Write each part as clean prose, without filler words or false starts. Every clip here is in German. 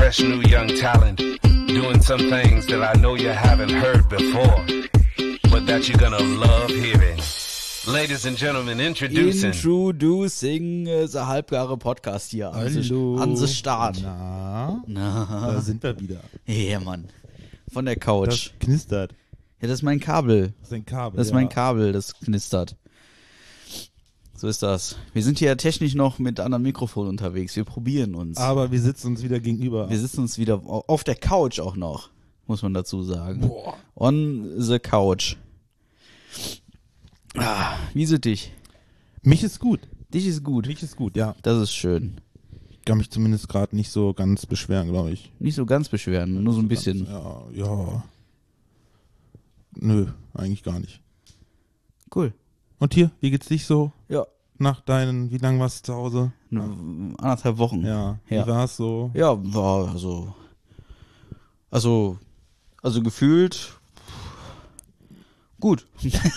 fresh new young talent doing some things that I know you haven't heard before, but that you're gonna love hearing. Ladies and gentlemen, Introducing the halbgare Podcast hier. Hallo. An the Start. Na, da sind wir wieder. Ja, Mann. Von der Couch. Das knistert. Ja, das ist mein Kabel. Das ist ein Kabel. Das ist mein Kabel, das knistert. So ist das. Wir sind hier technisch noch mit anderen Mikrofonen unterwegs. Wir probieren uns. Aber wir sitzen uns wieder gegenüber. Wir sitzen uns wieder auf der Couch auch noch, muss man dazu sagen. Boah. On the Couch. Wie ist es dich? Mich ist gut. Dich ist gut. Mich ist gut, ja. Das ist schön. Ich kann mich zumindest gerade nicht so ganz beschweren, glaube ich. Nicht so ganz beschweren, nur so ein bisschen. Ja. Nö, eigentlich gar nicht. Cool. Und hier, wie geht's dich so? Ja. Nach deinen, wie lange warst du zu Hause? 1,5 Wochen. Ja. Ja. Wie war's so? Ja, war also gefühlt gut.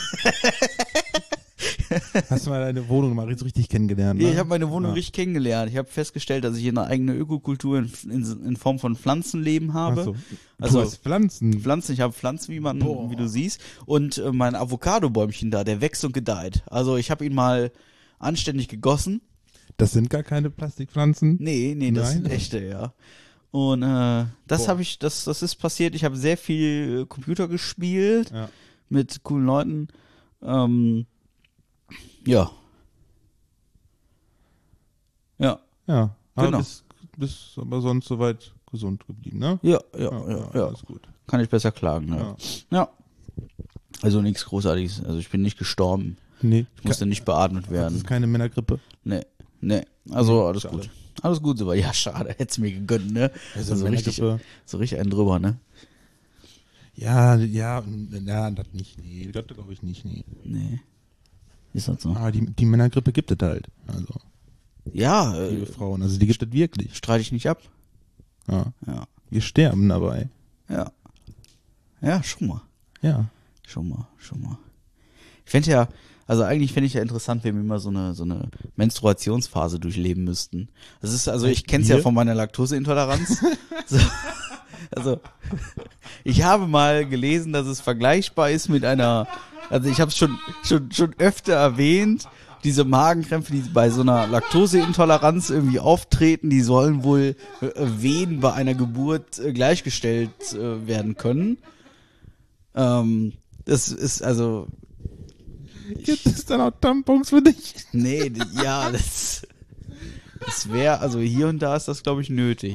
Hast du mal deine Wohnung mal so richtig kennengelernt? Ne? Ich habe meine Wohnung richtig kennengelernt. Ich habe festgestellt, dass ich hier eine eigene Ökokultur in Form von Pflanzenleben habe. Ach so. Also Du hast Pflanzen. Ich habe Pflanzen, wie du siehst. Und mein Avocado-Bäumchen da, der wächst und gedeiht. Also ich habe ihn mal anständig gegossen. Das sind gar keine Plastikpflanzen? Nee, das sind echte, ja. Und das ist passiert. Ich habe sehr viel Computer gespielt mit coolen Leuten. Ja. Ja, aber Genau. bist aber sonst soweit gesund geblieben, ne? Ja. Alles gut. Kann ich besser klagen, ja. Also nichts Großartiges. Also ich bin nicht gestorben. Nee. Ich musste nicht beatmet Das werden. ist keine Männergrippe. Nee. Also alles schade. gut. Alles gut, aber ja, schade. Hätt's mir gegönnt, ne? Also so richtig einen drüber, ne? Ja, das nicht. Nee, das glaube ich nicht, nee. Nee. Ist halt so. Aber die Männergrippe gibt es halt. Also, Ja, liebe Frauen, also die gibt es wirklich. streite ich nicht ab. Ja. Ja. Wir sterben dabei. Ja. Ja, schon mal. Ja. Schon mal. Ich fände eigentlich fände ich ja interessant, wenn wir mal so eine Menstruationsphase durchleben müssten. Das ist, also ich kenne es ja von meiner Laktoseintoleranz. Also, ich habe mal gelesen, dass es vergleichbar ist mit einer, also ich habe es schon öfter erwähnt, diese Magenkrämpfe, die bei so einer Laktoseintoleranz irgendwie auftreten, die sollen wohl Wehen bei einer Geburt gleichgestellt werden können. Das ist also... Gibt es dann auch Tampons für dich? Nee, ja, das wäre, also hier und da ist das, glaube ich, nötig,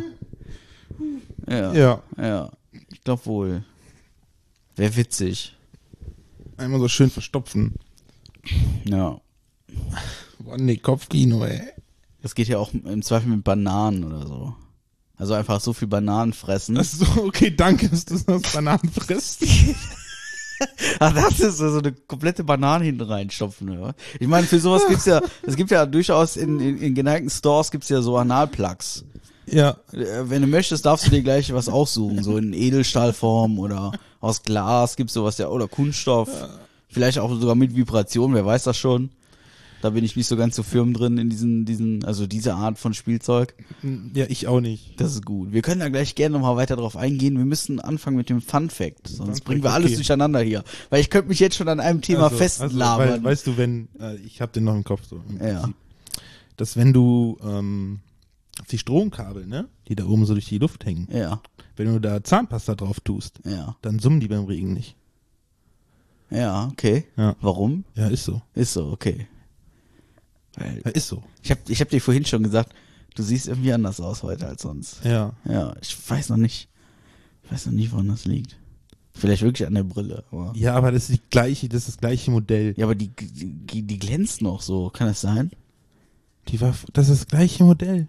ja. Ja, ich glaube wohl. Wäre witzig. Einmal so schön verstopfen. Ja. Boah, nee, Kopfkino, ey. Das geht ja auch im Zweifel mit Bananen oder so. Also einfach so viel Bananen fressen. Ach so, okay, danke, dass du das Bananen frisst. Ach, das ist so eine komplette Banane hinten reinstopfen, ja. Ich meine, für sowas es gibt ja durchaus in geneigten Stores gibt's ja so Analplugs. Ja. Wenn du möchtest, darfst du dir gleich was aussuchen, so in Edelstahlform oder aus Glas gibt's sowas ja, oder Kunststoff. Vielleicht auch sogar mit Vibration, wer weiß das schon. Da bin ich nicht so ganz so firm drin in also diese Art von Spielzeug. Ja, ich auch nicht. Das ist gut. Wir können da gleich gerne nochmal weiter drauf eingehen. Wir müssen anfangen mit dem Fun Fact, sonst bringen wir alles durcheinander hier. Weil ich könnte mich jetzt schon an einem Thema festlabern. Weil, weißt du, wenn, ich hab den noch im Kopf so. Im Ja. Prinzip, dass wenn du auf die Stromkabel, ne, die da oben so durch die Luft hängen, Ja, wenn du da Zahnpasta drauf tust, ja. dann summen die beim Regen nicht. Ja, okay. Ja. Warum? Ja, ist so. Ist so, okay. Weil Ja, ist so. ich hab dir vorhin schon gesagt, du siehst irgendwie anders aus heute als sonst. Ja. Ja, ich weiß noch nicht, woran das liegt. Vielleicht wirklich an der Brille. Aber Ja, aber das ist das gleiche Modell. ja, aber die glänzt noch so. Kann das sein? Das ist das gleiche Modell.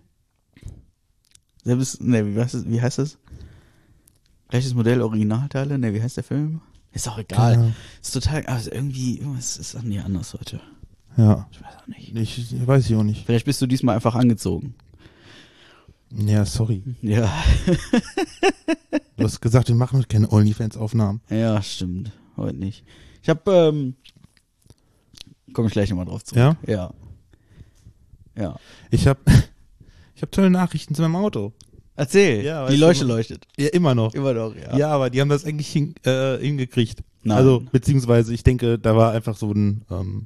Wie heißt das? Gleiches Modell, Originalteile? Ne, wie heißt der Film? Ist auch egal. Genau. Ist total, also irgendwas ist an dir anders heute. Ja. Ich weiß auch nicht. Ich weiß ich auch nicht. Vielleicht bist du diesmal einfach angezogen. Ja, sorry. Ja. Du hast gesagt, wir machen keine OnlyFans-Aufnahmen. Ja, stimmt. Heute nicht. Ich hab, komme ich gleich nochmal drauf zurück. Ja? Ja. Ja. Ich hab tolle Nachrichten zu meinem Auto. Erzähl. Ja, die weißt Leuchte du, leuchtet. Ja, immer noch. Immer noch, ja. Ja, aber die haben das eigentlich hingekriegt. Nein. Also, beziehungsweise, ich denke, da war einfach so ein,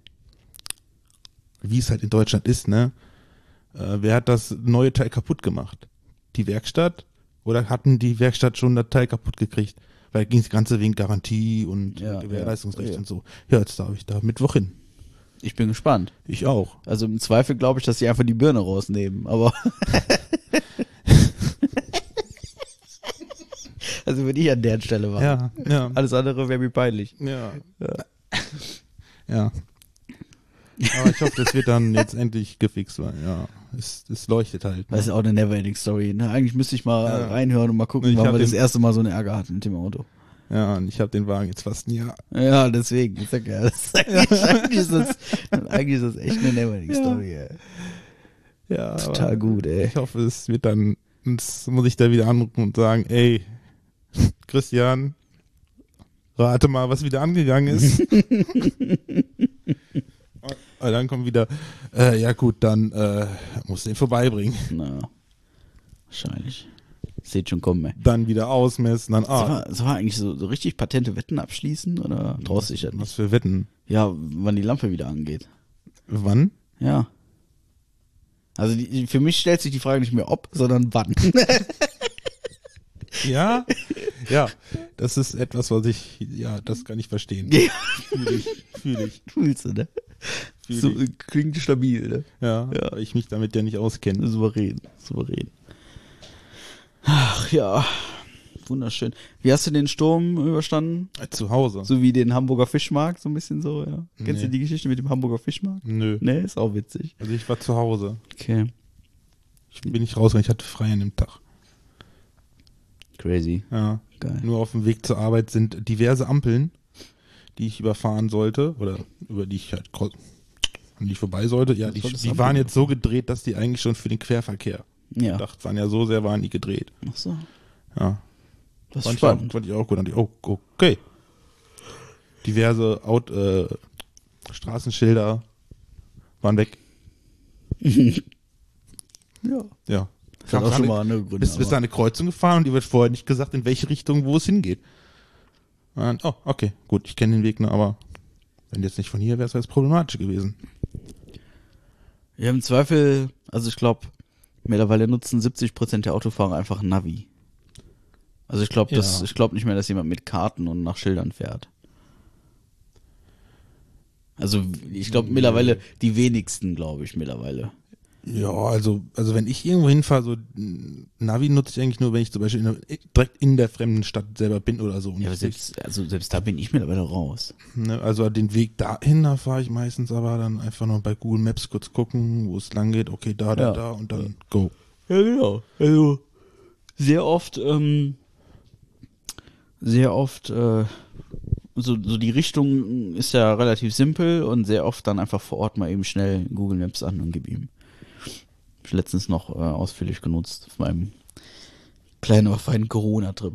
wie es halt in Deutschland ist, ne? Wer hat das neue Teil kaputt gemacht? Die Werkstatt? Oder hatten die Werkstatt schon das Teil kaputt gekriegt? Weil ging das Ganze wegen Garantie und Ja, Gewährleistungsrecht ja. und so. Ja, jetzt darf ich da Mittwoch hin. Ich bin gespannt. Ich auch. Also im Zweifel glaube ich, dass sie einfach die Birne rausnehmen, aber also wenn ich an der Stelle war. Ja, ja. Alles andere wäre mir peinlich. Ja. Ja. Aber ich hoffe, das wird dann jetzt endlich gefixt, weil ja, es leuchtet halt. Das ist auch eine Neverending Story. Ne? Eigentlich müsste ich mal Ja. reinhören und mal gucken, Ich wann hab wir das den- erste Mal so eine Ärger hatten mit dem Auto. Ja, und ich habe den Wagen jetzt fast ein Jahr. Ja, deswegen. Ich sag ja, das ist eigentlich ist das echt eine Neverending Story. Ey. Ja, Total aber gut, ey. ich hoffe, es wird dann, jetzt muss ich da wieder anrufen und sagen, ey, Christian, rate mal, was wieder angegangen ist. Und dann kommt wieder, ja gut, dann musst du den vorbeibringen. Na, wahrscheinlich. Seht schon kommen, ey. Dann wieder ausmessen, dann, Soll man eigentlich so richtig patente Wetten abschließen oder traust du dich ja was nicht? für Wetten. Ja, wann die Lampe wieder angeht. Wann? Ja. Also für mich stellt sich die Frage nicht mehr ob, sondern wann. Ja, ja, das ist etwas, was das kann ich verstehen. Ja. Fühle ich. Fühlst du, ne? Fühl So, ich. klingt stabil, ne? Ja, weil ich mich damit ja nicht auskenne. Souverän. Ach ja, wunderschön. Wie hast du den Sturm überstanden? Zu Hause. So wie den Hamburger Fischmarkt, so ein bisschen so, ja. Kennst Nee. du die Geschichte mit dem Hamburger Fischmarkt? Nö. Ne, ist auch witzig. Also ich war zu Hause. Okay. Ich bin nicht rausgegangen, ich hatte frei an dem Tag. Crazy. Ja. Geil. Nur auf dem Weg zur Arbeit sind diverse Ampeln, die ich überfahren sollte oder über die ich halt an die ich vorbei sollte. Ja, Was die solltest die du waren Ampeln jetzt so gedreht, dass die eigentlich schon für den Querverkehr Ja. gedacht waren. Ja, so sehr waren die gedreht. Ach so. Ja. Das ist Fand spannend. fand ich auch gut. Dachte ich, oh, okay. Diverse Straßenschilder waren weg. Ja. Ja. Das hat auch schon mal andere Gründe. Bist aber- da eine Kreuzung gefahren und dir wird vorher nicht gesagt, in welche Richtung, wo es hingeht. Und, oh, okay, gut, ich kenne den Weg, ne, aber wenn jetzt nicht von hier wäre, wäre es problematisch gewesen. Ja, im Zweifel, also ich glaube, mittlerweile nutzen 70% der Autofahrer einfach ein Navi. Also ich glaube, Ja. ich glaube nicht mehr, dass jemand mit Karten und nach Schildern fährt. Also ich glaube mittlerweile, die wenigsten, glaube ich, mittlerweile. Ja, also wenn ich irgendwo hinfahre, so Navi nutze ich eigentlich nur, wenn ich zum Beispiel direkt in der fremden Stadt selber bin oder so. Und Ja, aber ich- selbst da bin ich mittlerweile raus. Ne, also den Weg dahin, da fahre ich meistens aber dann einfach noch bei Google Maps kurz gucken, wo es lang geht. Okay, da Ja. und dann go. Ja, genau. Also sehr oft, so die Richtung ist ja relativ simpel und sehr oft dann einfach vor Ort mal eben schnell Google Maps an und gib ihm. Hab ich letztens noch ausführlich genutzt auf meinem kleinen, aber feinen Corona-Trip.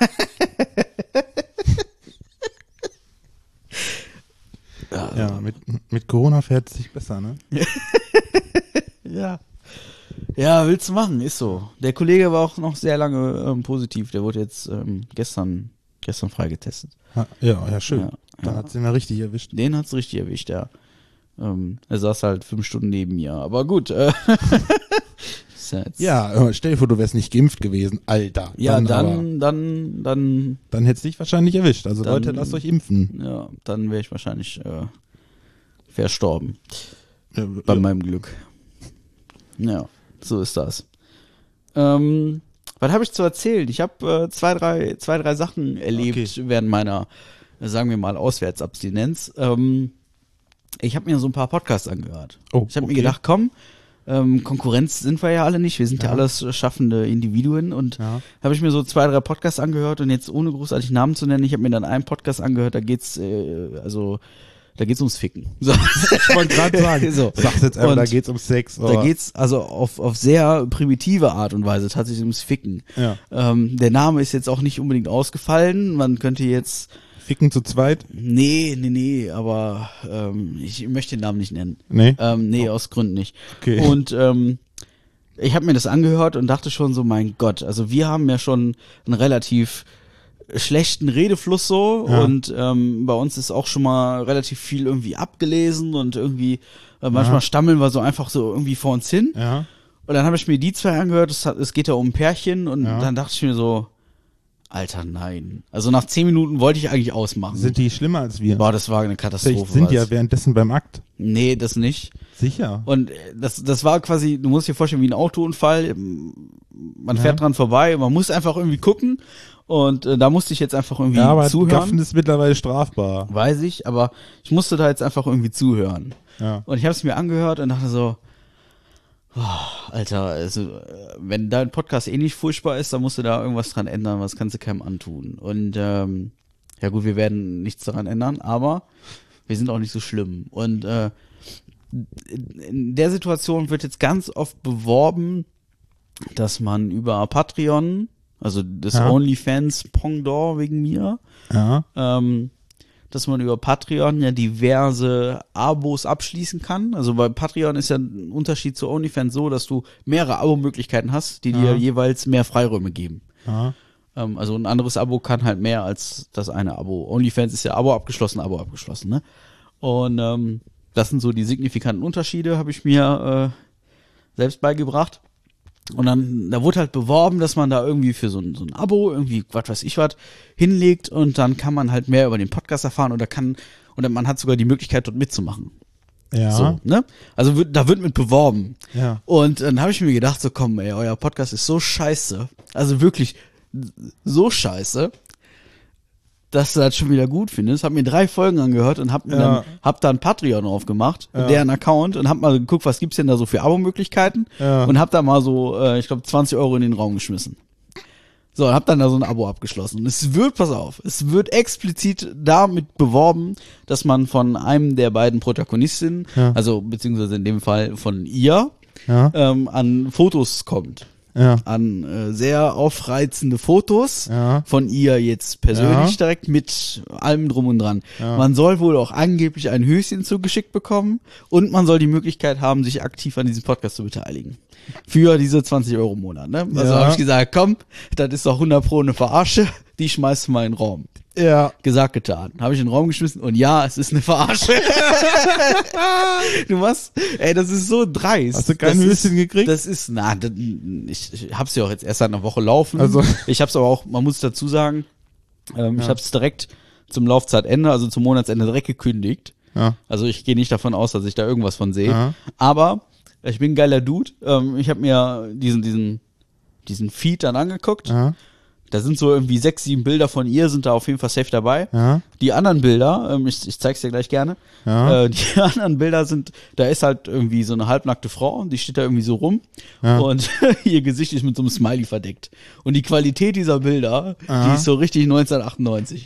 Ja, mit Corona fährt es sich besser, ne? Ja. Ja, willst du machen, ist so. Der Kollege war auch noch sehr lange positiv. Der wurde jetzt gestern freigetestet. Ja, schön. Ja, Dann ja. hat es ihn mal richtig erwischt. Den hat's richtig erwischt, ja. Er saß halt 5 Stunden neben mir. Aber gut. Ist ja, jetzt, Ja, stell dir vor, du wärst nicht geimpft gewesen, Alter. ja aber- dann Dann hätte es dich wahrscheinlich erwischt. Also Dann- Leute, lasst euch impfen. ja, dann wäre ich wahrscheinlich verstorben. Ja, Bei meinem Glück. Ja, so ist das. Was habe ich zu erzählen? Ich habe zwei, drei Sachen erlebt Okay. während meiner, sagen wir mal, Auswärtsabstinenz. Ich habe mir so ein paar Podcasts angehört. Oh, Ich habe mir okay. gedacht, komm, Konkurrenz sind wir ja alle nicht. Wir sind ja, Ja. alles schaffende Individuen. Und Ja. habe ich mir so 2, 3 Podcasts angehört und jetzt ohne großartig Namen zu nennen, ich habe mir dann einen Podcast angehört, da geht's ums Ficken. So. Ich wollte gerade sagen, So. sag's jetzt einfach, Und da geht's um Sex. Da geht's also auf sehr primitive Art und Weise tatsächlich ums Ficken. Ja. Der Name ist jetzt auch nicht unbedingt ausgefallen. Man könnte jetzt, Ficken zu zweit? nee, aber ich möchte den Namen nicht nennen. Nee. Nee, aus Gründen nicht. Okay. Und ich habe mir das angehört und dachte schon so, mein Gott, also wir haben ja schon einen relativ schlechten Redefluss so und bei uns ist auch schon mal relativ viel irgendwie abgelesen und irgendwie manchmal stammeln wir so einfach so irgendwie vor uns hin. Ja. Und dann habe ich mir die zwei angehört, es geht ja um ein Pärchen und dann dachte ich mir so, Alter, nein. Also nach 10 Minuten wollte ich eigentlich ausmachen. Sind die schlimmer als wir? Boah, das war eine Katastrophe. Vielleicht sind die ja währenddessen beim Akt. Nee, das nicht. Sicher. Und das war quasi, du musst dir vorstellen, wie ein Autounfall. Man fährt dran vorbei, man muss einfach irgendwie gucken. Und da musste ich jetzt einfach irgendwie zuhören. Gaffen ist mittlerweile strafbar. Weiß ich, aber ich musste da jetzt einfach irgendwie zuhören. Ja. Und ich habe es mir angehört und dachte so, Alter, also wenn dein Podcast eh nicht furchtbar ist, dann musst du da irgendwas dran ändern, was kannst du keinem antun. Und ja gut, wir werden nichts daran ändern, aber wir sind auch nicht so schlimm. Und in der Situation wird jetzt ganz oft beworben, dass man über Patreon, also das OnlyFans Pendant wegen mir, dass man über Patreon ja diverse Abos abschließen kann. Also bei Patreon ist ja ein Unterschied zu OnlyFans so, dass du mehrere Abo-Möglichkeiten hast, die dir jeweils mehr Freiräume geben. Also ein anderes Abo kann halt mehr als das eine Abo. OnlyFans ist ja Abo abgeschlossen, ne? Und das sind so die signifikanten Unterschiede, habe ich mir selbst beigebracht. Und dann, da wurde halt beworben, dass man da irgendwie für so ein Abo irgendwie, was weiß ich was, hinlegt und dann kann man halt mehr über den Podcast erfahren oder man hat sogar die Möglichkeit, dort mitzumachen. Ja. So, ne? Also da wird mit beworben. Ja. Und dann habe ich mir gedacht, so komm, ey, euer Podcast ist so scheiße. Also wirklich so scheiße, dass du das schon wieder gut findest. Hab mir 3 Folgen angehört und hab da ein Patreon aufgemacht, deren Account und hab mal geguckt, was gibt's denn da so für Abo-Möglichkeiten und hab da mal so, ich glaube 20 € in den Raum geschmissen. So, und hab dann da so ein Abo abgeschlossen. Und es wird explizit damit beworben, dass man von einem der beiden Protagonistinnen, also beziehungsweise in dem Fall von ihr, an Fotos kommt. An sehr aufreizende Fotos von ihr jetzt persönlich direkt mit allem drum und dran. Man soll wohl auch angeblich ein Höschen zugeschickt bekommen und man soll die Möglichkeit haben, sich aktiv an diesem Podcast zu beteiligen. Für diese 20 € im Monat. Ne? Also habe ich gesagt, komm, das ist doch 100% eine Verarsche, die schmeißt du mal in den Raum. Ja. Gesagt, getan. Habe ich in den Raum geschmissen und ja, es ist eine Verarsche. Du was? Ey, das ist so dreist. Hast du kein Höschen gekriegt? Ich hab's ja auch jetzt erst seit einer Woche laufen. Also. Ich hab's aber auch, man muss dazu sagen, ich hab's direkt zum Laufzeitende, also zum Monatsende direkt gekündigt. Ja. Also ich gehe nicht davon aus, dass ich da irgendwas von sehe. Aber ich bin ein geiler Dude. Ich habe mir diesen Feed dann angeguckt. Da sind so irgendwie 6, 7 Bilder von ihr, sind da auf jeden Fall safe dabei. Die anderen Bilder, ich zeig's dir gleich gerne, die anderen Bilder sind, da ist halt irgendwie so eine halbnackte Frau, die steht da irgendwie so rum und ihr Gesicht ist mit so einem Smiley verdeckt. Und die Qualität dieser Bilder, die ist so richtig 1998.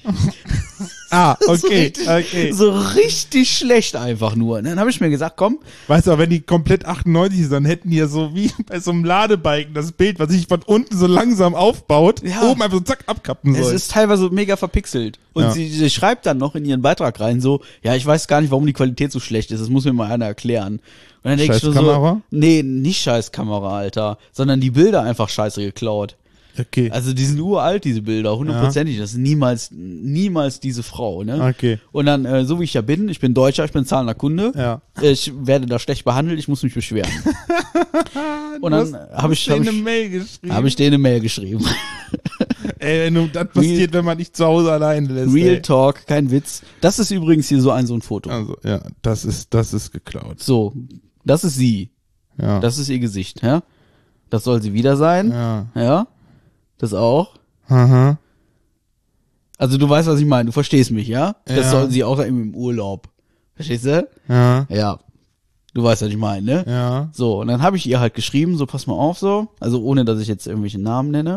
Okay. So richtig schlecht einfach nur. Und dann habe ich mir gesagt, komm. Weißt du, wenn die komplett 98 sind, dann hätten die ja so wie bei so einem Ladebalken das Bild, was sich von unten so langsam aufbaut, oben einfach so zack abkappen soll. Es ist teilweise mega verpixelt. Und sie schreibt dann noch in ihren Beitrag rein so, ja, ich weiß gar nicht, warum die Qualität so schlecht ist. Das muss mir mal einer erklären. Und dann denke ich so, nee, nicht scheiß Kamera, Alter, sondern die Bilder einfach scheiße geklaut. Okay. Also die sind uralt, diese Bilder, 100%. Das ist niemals diese Frau, ne? Okay. Und dann, so wie ich ja bin, ich bin Deutscher, ich bin zahlender Kunde. Ja. Ich werde da schlecht behandelt, ich muss mich beschweren. Und dann habe ich denen eine Mail geschrieben. Ey, das passiert, wenn man dich zu Hause alleine lässt. Real Talk, kein Witz. Das ist übrigens hier so ein Foto. Also, ja, das ist geklaut. So, das ist sie. Ja. Das ist ihr Gesicht, ja? Das soll sie wieder sein. Ja? Das auch. Aha. Also du weißt, was ich meine. Du verstehst mich, ja? Das Ja. soll sie auch im Urlaub. Verstehst du? Ja. Ja. Du weißt, was ich meine, ne? Ja. So, und dann habe ich ihr halt geschrieben, so pass mal auf so. Also ohne, dass ich jetzt irgendwelche Namen nenne.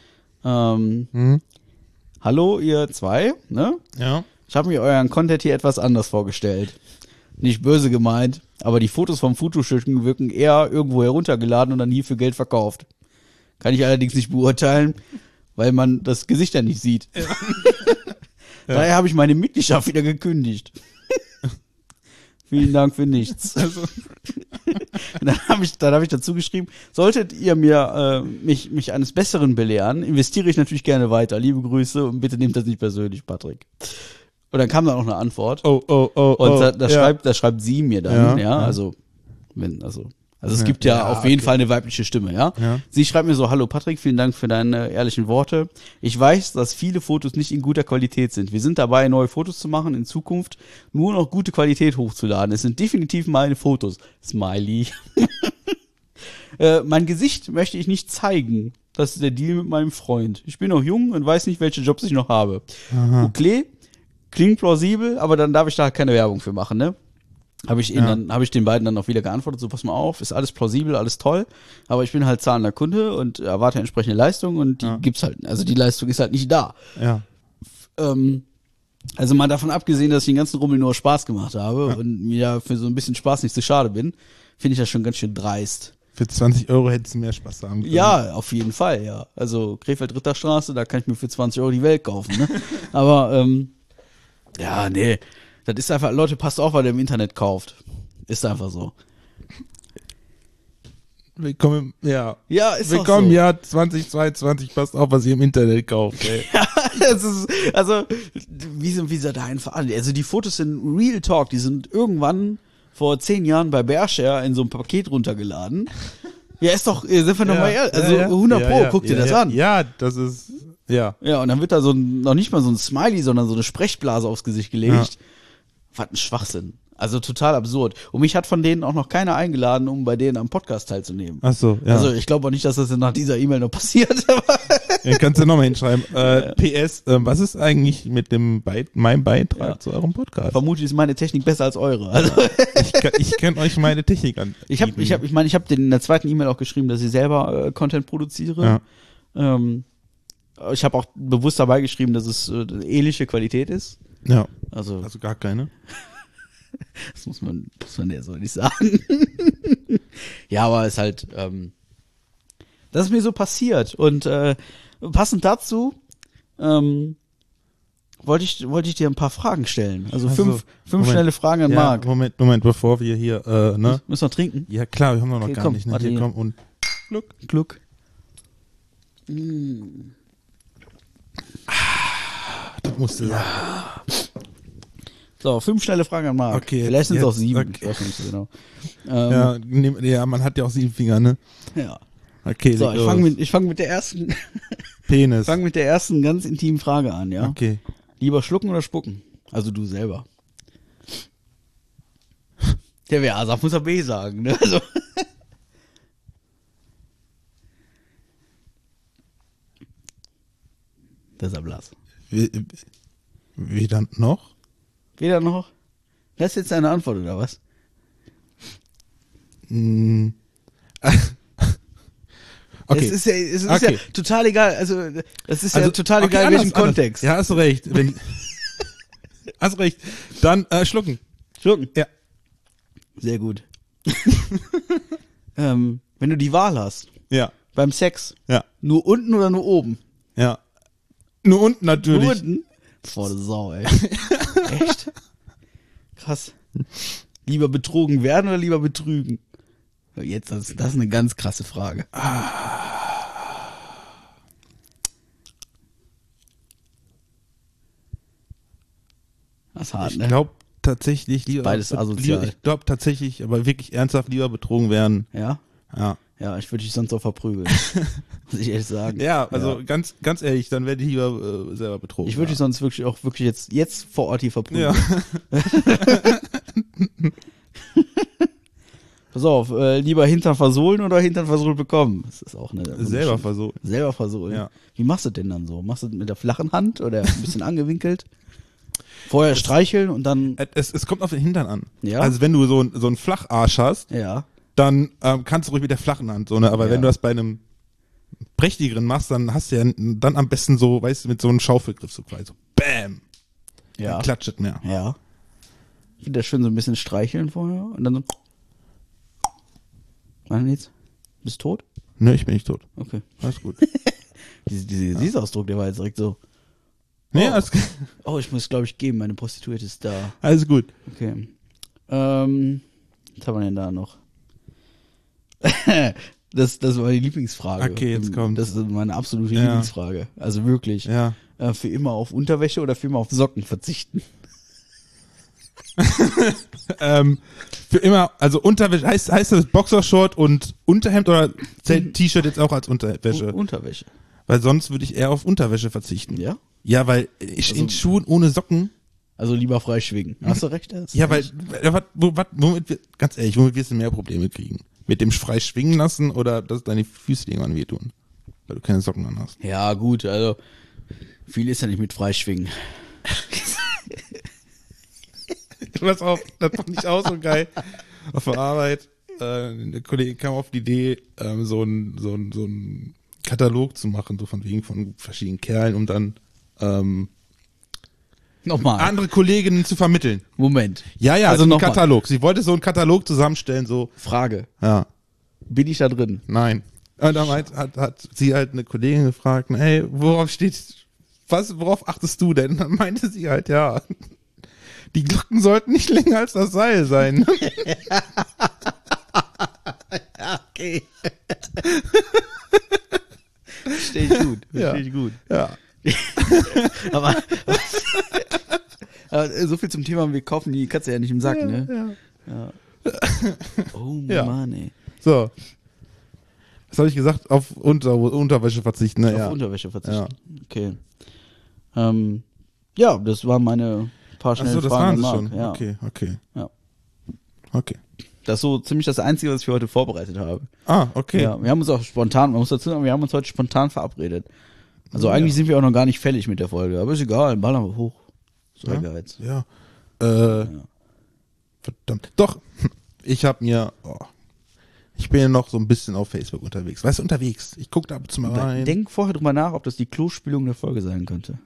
Hallo, ihr zwei, ne? Ja. Ich habe mir euren Content hier etwas anders vorgestellt. Nicht böse gemeint, aber die Fotos vom Fotoshooting wirken eher irgendwo heruntergeladen und dann hier für Geld verkauft. Kann ich allerdings nicht beurteilen, weil man das Gesicht ja nicht sieht. Ja. Daher habe ich meine Mitgliedschaft wieder gekündigt. Vielen Dank für nichts. Also. Dann hab ich dazu geschrieben, solltet ihr mir mich eines Besseren belehren, investiere ich natürlich gerne weiter. Liebe Grüße und bitte nehmt das nicht persönlich, Patrick. Und dann kam dann auch eine Antwort. Und da schreibt sie mir dann, also es gibt ja auf jeden Fall eine weibliche Stimme, ja? Sie schreibt mir so, hallo Patrick, vielen Dank für deine ehrlichen Worte. Ich weiß, dass viele Fotos nicht in guter Qualität sind. Wir sind dabei, neue Fotos zu machen, in Zukunft nur noch gute Qualität hochzuladen. Es sind definitiv meine Fotos. Smiley. Mein Gesicht möchte ich nicht zeigen. Das ist der Deal mit meinem Freund. Ich bin noch jung und weiß nicht, welche Jobs ich noch habe. Okay, klingt plausibel, aber dann darf ich da keine Werbung für machen, ne? Habe ich den beiden dann auch wieder geantwortet, so pass mal auf, ist alles plausibel, alles toll, aber ich bin halt zahlender Kunde und erwarte entsprechende Leistung und die gibt's halt, also die Leistung ist halt nicht da. Ja. Also mal davon abgesehen, dass ich den ganzen Rummel nur Spaß gemacht habe und mir für so ein bisschen Spaß nicht zu schade bin, finde ich das schon ganz schön dreist. Für 20 € hättest du mehr Spaß haben können. Ja, auf jeden Fall, ja. Also Krefeld-Ritterstraße, da kann ich mir für 20 € die Welt kaufen, ne? Aber, ja, nee. Das ist einfach, Leute, passt auf, weil ihr im Internet kauft. Ist einfach so. Willkommen, Ja, ist Willkommen auch im so. Jahr 2022, passt auf, was ihr im Internet kauft, ey. Das ist, also, wie sind da einfach an? Also die Fotos sind Real Talk, die sind irgendwann vor 10 Jahren bei Bearshare in so einem Paket runtergeladen. Ja, ist doch, sind wir nochmal ehrlich, also 100 Pro, guck dir das an. Ja, das ist, ja. Ja, und dann wird da so noch nicht mal so ein Smiley, sondern so eine Sprechblase aufs Gesicht gelegt. Was ein Schwachsinn. Also total absurd. Und mich hat von denen auch noch keiner eingeladen, um bei denen am Podcast teilzunehmen. Ach so, ja. Also ich glaube auch nicht, dass das nach dieser E-Mail noch passiert. Den kannst du nochmal hinschreiben. PS, was ist eigentlich mit dem meinem Beitrag zu eurem Podcast? Vermutlich ist meine Technik besser als eure. Also Ich kann euch meine Technik an. ich habe in der zweiten E-Mail auch geschrieben, dass ich selber Content produziere. Ja. Ich habe auch bewusst dabei geschrieben, dass es ähnliche Qualität ist. Ja. Also gar keine. das muss man ja so nicht sagen. Ja, aber es ist halt, das ist mir so passiert. Und passend dazu wollte ich dir ein paar Fragen stellen. Also fünf schnelle Fragen an Marc. Moment, bevor wir hier, ne? Müssen wir trinken? Ja klar, wir haben doch noch Okay, gar komm, nicht. Ne? warte Hier, hier. komm und Gluck. das musste sein. So, 5 schnelle Fragen an Marc. Okay, Vielleicht sind es jetzt, auch 7. okay. Ich weiß nicht so genau. Ja, man hat ja auch 7 Finger, ne? Ja. Okay, So, ich fang mit der ersten, Penis. ganz intimen Frage an, ja? Okay. Lieber schlucken oder spucken? Also du selber. Der wer A sagt, muss er B sagen, ne? Also. Das ist ja blass. Wie dann noch? Weder noch? Das ist jetzt deine Antwort, oder was? Okay. Es ist Okay. ja total egal, also es ist ja total egal, in welchem Kontext. Ja, hast du recht. Hast recht. Dann schlucken. Schlucken. Ja. Sehr gut. Wenn du die Wahl hast, Ja. beim Sex, Ja. nur unten oder nur oben? Ja. Nur unten natürlich. Nur unten? Vor der Sau, ey. Echt? Krass. Lieber betrogen werden oder lieber betrügen? Jetzt, das ist eine ganz krasse Frage. Das ist hart, Ich ne? glaube tatsächlich lieber. Beides asozial. Ich glaube tatsächlich, aber wirklich ernsthaft lieber betrogen werden. Ja? Ja. Ja, ich würde dich sonst auch verprügeln. Muss ich ehrlich sagen. Ja, also ganz ehrlich, dann werde ich lieber selber betrogen. Ich würde dich sonst wirklich jetzt vor Ort hier verprügeln. Ja. Pass auf, lieber Hintern versohlen oder Hintern versohlt bekommen? Das ist auch eine Selber versuchen. Selber versohlen. Ja. Wie machst du das denn dann so? Machst du das mit der flachen Hand oder ein bisschen angewinkelt? Vorher streicheln und dann. Es kommt auf den Hintern an. Ja? Also wenn du so einen Flacharsch hast, Ja. dann kannst du ruhig mit der flachen Hand so, ne? Aber Ja. wenn du das bei einem prächtigeren machst, dann hast du ja dann am besten so, weißt du, mit so einem Schaufelgriff so quasi so BÄM. Ja. Dann klatscht es mehr. Ja. Ich finde das schön so ein bisschen streicheln vorher und dann so. Wann jetzt? Bist du tot? Ne, ich bin nicht tot. Okay. Alles gut. Dieser Gesichtsausdruck, der war jetzt direkt so. Nee, Oh. alles, Oh, ich muss, glaube ich, gehen. Meine Prostituierte ist da. alles gut. Okay. Was haben wir denn da noch? Das war die Lieblingsfrage. Okay, jetzt kommt. Das ist meine absolute Ja. Lieblingsfrage. Also wirklich. Ja. Für immer auf Unterwäsche oder für immer auf Socken verzichten? Für immer, also Unterwäsche, heißt das Boxershort und Unterhemd oder zählt T-Shirt jetzt auch als Unterwäsche? Unterwäsche. Weil sonst würde ich eher auf Unterwäsche verzichten. Ja? Ja, weil in Schuhen ohne Socken, Also lieber frei schwingen. Hast du recht? ja, weil, womit wir, ganz ehrlich, womit wirst du mehr Probleme kriegen? Mit dem frei schwingen lassen oder dass deine Füße dir irgendwann wehtun? Weil du keine Socken an hast. Ja, gut, also viel ist ja nicht mit Freischwingen. Pass auf, das fand ich auch so geil. Auf der Arbeit, der Kollege kam auf die Idee, so einen Katalog zu machen, so von wegen von verschiedenen Kerlen, um dann Nochmal. andere Kolleginnen zu vermitteln. Moment. Ja, Also also einen nochmal. Katalog. Sie wollte so einen Katalog zusammenstellen, so, Frage. ja, Bin ich da drin? nein. Und dann hat sie halt eine Kollegin gefragt, hey, worauf achtest du denn? Dann meinte sie halt, ja, die Glocken sollten nicht länger als das Seil sein. Okay. Verstehe ich gut. Verstehe ich gut. Ja. Aber so viel zum Thema, wir kaufen die Katze ja nicht im Sack, ne? Ja. Oh Ja. Mann, ey. So. Was habe ich gesagt? Auf Unterwäsche verzichten, ne? Auf Ja. Unterwäsche verzichten. Okay. Ja, das waren meine paar schnellen Achso, das Fragen. waren sie an schon. Marc. Ja. Okay. Ja. Okay. Das ist so ziemlich das Einzige, was ich für heute vorbereitet habe. Ah, okay. Ja, wir haben uns auch spontan, man muss dazu sagen, wir haben uns heute spontan verabredet. Also eigentlich sind wir auch noch gar nicht fällig mit der Folge, aber ist egal, ballern wir hoch. So Ja? Ehrgeiz. Ja. Verdammt. Doch, ich habe mir, ich bin ja noch so ein bisschen auf Facebook unterwegs. Weißt du, unterwegs. Ich gucke da ab und zu mal rein. Denk vorher drüber nach, ob das die Klospülung der Folge sein könnte.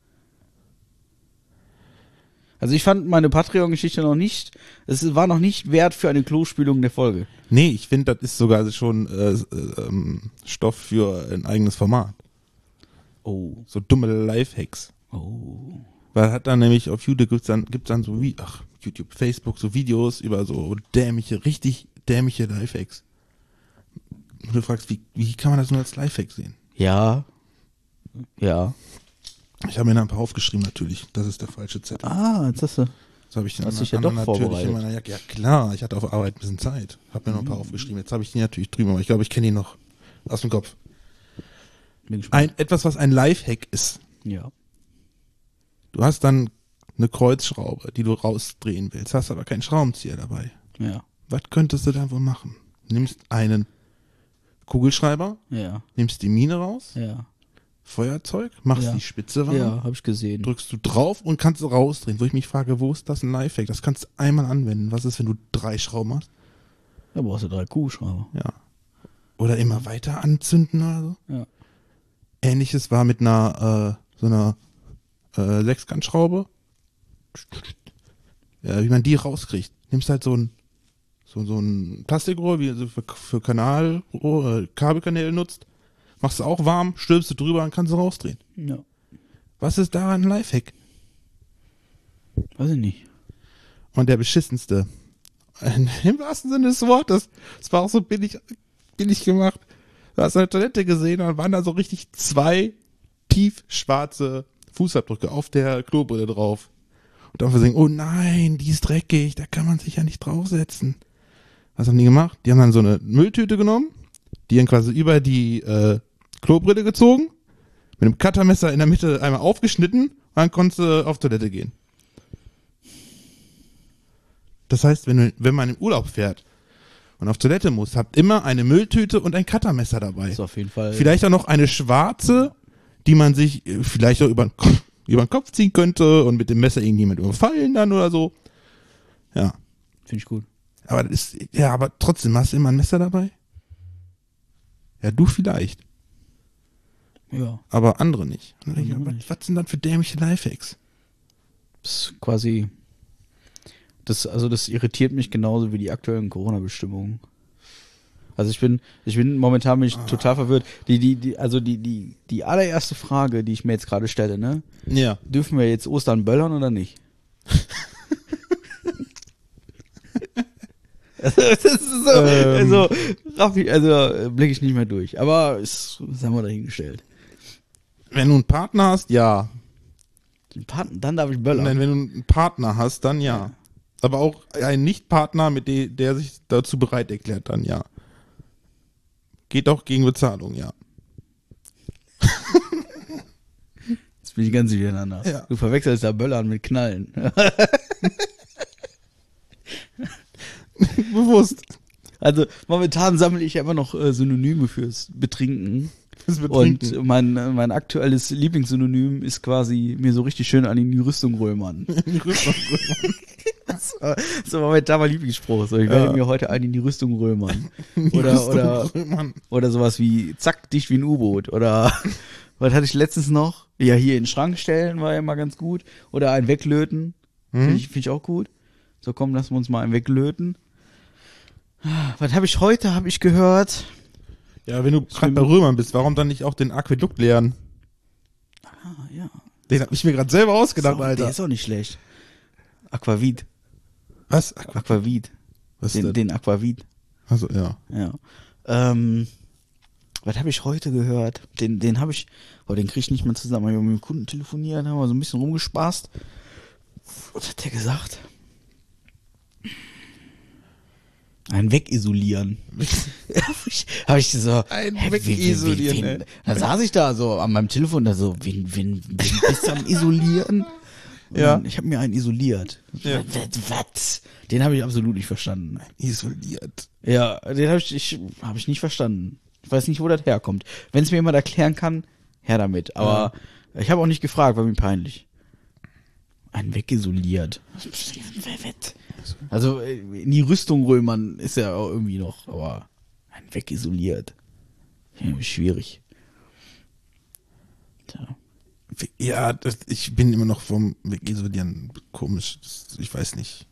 Also ich fand meine Patreon-Geschichte noch nicht, es war noch nicht wert für eine Klospülung der Folge. Nee, ich finde, das ist sogar schon Stoff für ein eigenes Format. Oh. So dumme Lifehacks. Oh. Weil hat dann nämlich auf YouTube gibt's dann so wie, YouTube, Facebook, so Videos über so richtig dämliche Lifehacks. Und du fragst, wie kann man das nur als Lifehack sehen? Ja. Ja. Ich habe mir da ein paar aufgeschrieben natürlich. Das ist der falsche Zettel. Ah, jetzt hast du. Das habe ich dann Hast dich ja doch natürlich vorbereitet. in meiner Jacke. Ja klar, ich hatte auf Arbeit ein bisschen Zeit. Habe mir noch ein paar aufgeschrieben. Jetzt habe ich die natürlich drüben, aber ich glaube, ich kenne die noch aus dem Kopf. Bin gespannt. Etwas, was ein Lifehack ist. Ja. Du hast dann eine Kreuzschraube, die du rausdrehen willst, hast aber keinen Schraubenzieher dabei. Ja. Was könntest du da wohl machen? Nimmst einen Kugelschreiber, Ja. nimmst die Mine raus, Ja. Feuerzeug, machst Ja. die Spitze warm, Ja, habe ich gesehen. drückst du drauf und kannst du rausdrehen. Wo ich mich frage, wo ist das ein Lifehack? Das kannst du einmal anwenden. Was ist, wenn du 3 Schrauben hast? Da brauchst du 3 Kuhschrauber. Ja. Oder immer weiter anzünden oder so. Ja. Ähnliches war mit einer so einer Sechskantschraube. Ja, wie man die rauskriegt. Nimmst halt so ein Plastikrohr, wie du für Kabelkanäle nutzt. Machst du auch warm, stülpst du drüber und kannst du rausdrehen. Ja. Was ist daran ein Lifehack? Weiß ich nicht. Und der beschissenste. Im wahrsten Sinne des Wortes. Es war auch so billig gemacht. Du hast eine Toilette gesehen und dann waren da so richtig 2 tiefschwarze Fußabdrücke auf der Klobrille drauf. Und dann versehen, oh nein, die ist dreckig, da kann man sich ja nicht draufsetzen. Was haben die gemacht? Die haben dann so eine Mülltüte genommen, die dann quasi über die Klobrille gezogen, mit einem Cuttermesser in der Mitte einmal aufgeschnitten und dann konntest du auf Toilette gehen. Das heißt, wenn man im Urlaub fährt und auf Toilette muss, habt immer eine Mülltüte und ein Cuttermesser dabei. Ist auf jeden Fall. Vielleicht auch noch eine schwarze, die man sich vielleicht auch über den Kopf ziehen könnte und mit dem Messer irgendjemand überfallen dann oder so. Ja. Finde ich gut. Aber trotzdem, hast du immer ein Messer dabei? Ja, du vielleicht. Ja. Aber andere nicht. Und dann denke ich, Andere nicht. was sind dann für dämliche Lifehacks? Das ist quasi. Das irritiert mich genauso wie die aktuellen Corona-Bestimmungen. Also ich bin momentan total verwirrt. Die allererste Frage, die ich mir jetzt gerade stelle, ne? Ja. Dürfen wir jetzt Ostern böllern oder nicht? Das ist so, blicke ich nicht mehr durch. Aber das haben wir dahingestellt. Wenn du einen Partner hast, ja. Dann darf ich böllern. Nein, wenn du einen Partner hast, dann ja. Aber auch einen Nicht-Partner, der sich dazu bereit erklärt, dann ja. Geht auch gegen Bezahlung, ja. Jetzt bin ich ganz durcheinander. Ja. Du verwechselst da Böllern mit Knallen. Bewusst. Also momentan sammle ich ja immer noch Synonyme fürs Betrinken. Das Betrinken. Und mein aktuelles Lieblingssynonym ist quasi mir so richtig schön an die Rüstung römern. Das war momentan mein Lieblingsspruch. So, ich werde mir heute einen in die Rüstung römern. Oder sowas wie zack, dicht wie ein U-Boot. Oder was hatte ich letztens noch? Ja, hier in den Schrank stellen war ja immer ganz gut. Oder ein weglöten. Finde ich auch gut. So, komm, lassen wir uns mal einen weglöten. Was habe ich heute, gehört? Ja, wenn du gerade bei Römern bist, warum dann nicht auch den Aquädukt leeren? Ah, ja. Den hab ich mir gerade selber ausgedacht, Alter. Der ist auch nicht schlecht. Aquavit. Was? Aquavit. Was ist das? Den Aquavit. Also, ja. Ja. Was habe ich heute gehört? Den habe ich, den kriege ich nicht mehr zusammen. Ich habe mit dem Kunden telefoniert, haben wir so ein bisschen rumgespaßt. Was hat der gesagt? Ein Wegisolieren. hab ich so. Ein Wegisolieren, ey. Da saß ich da so an meinem Telefon, da so, wen bist du am Isolieren? Ja. Ich habe mir einen isoliert. Ja. Was? Den habe ich absolut nicht verstanden. Isoliert. Ja, den habe ich nicht verstanden. Ich weiß nicht, wo das herkommt. Wenn es mir jemand erklären kann, her damit. Aber ich habe auch nicht gefragt, war mir peinlich. Einen wegisoliert. Also in die Rüstung römern ist ja auch irgendwie noch, aber einen wegisoliert. Ja, schwierig. Tja. Ja, ich bin immer noch vom Wegisolieren komisch. Ich weiß nicht.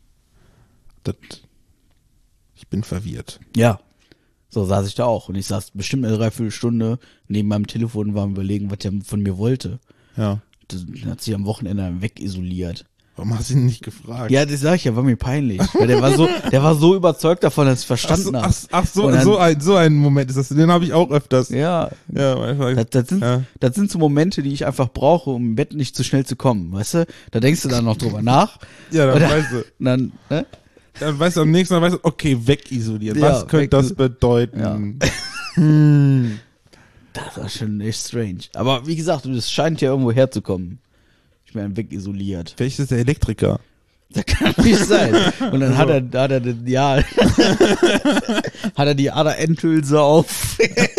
Ich bin verwirrt. Ja. So saß ich da auch. Und ich saß bestimmt eine Dreiviertelstunde neben meinem Telefon und war am Überlegen, was der von mir wollte. Ja. Der hat sich am Wochenende wegisoliert. Warum hast du ihn nicht gefragt? Ja, das sag ich ja, war mir peinlich. Weil der war so überzeugt davon, dass ich verstanden habe. So ein Moment ist das. Den habe ich auch öfters. Ja. Ja, Das sind so Momente, die ich einfach brauche, um im Bett nicht zu schnell zu kommen, weißt du? Da denkst du dann noch drüber nach. Ja, dann weißt du. Dann, ne? Dann weißt du am nächsten Mal, okay, wegisoliert. Ja, was könnte das bedeuten? Ja. Das war schon echt strange. Aber wie gesagt, das scheint ja irgendwo herzukommen. Ich meine, wegisoliert. Vielleicht ist der Elektriker. Das kann nicht sein. Und dann hat er die Aderendhülse auf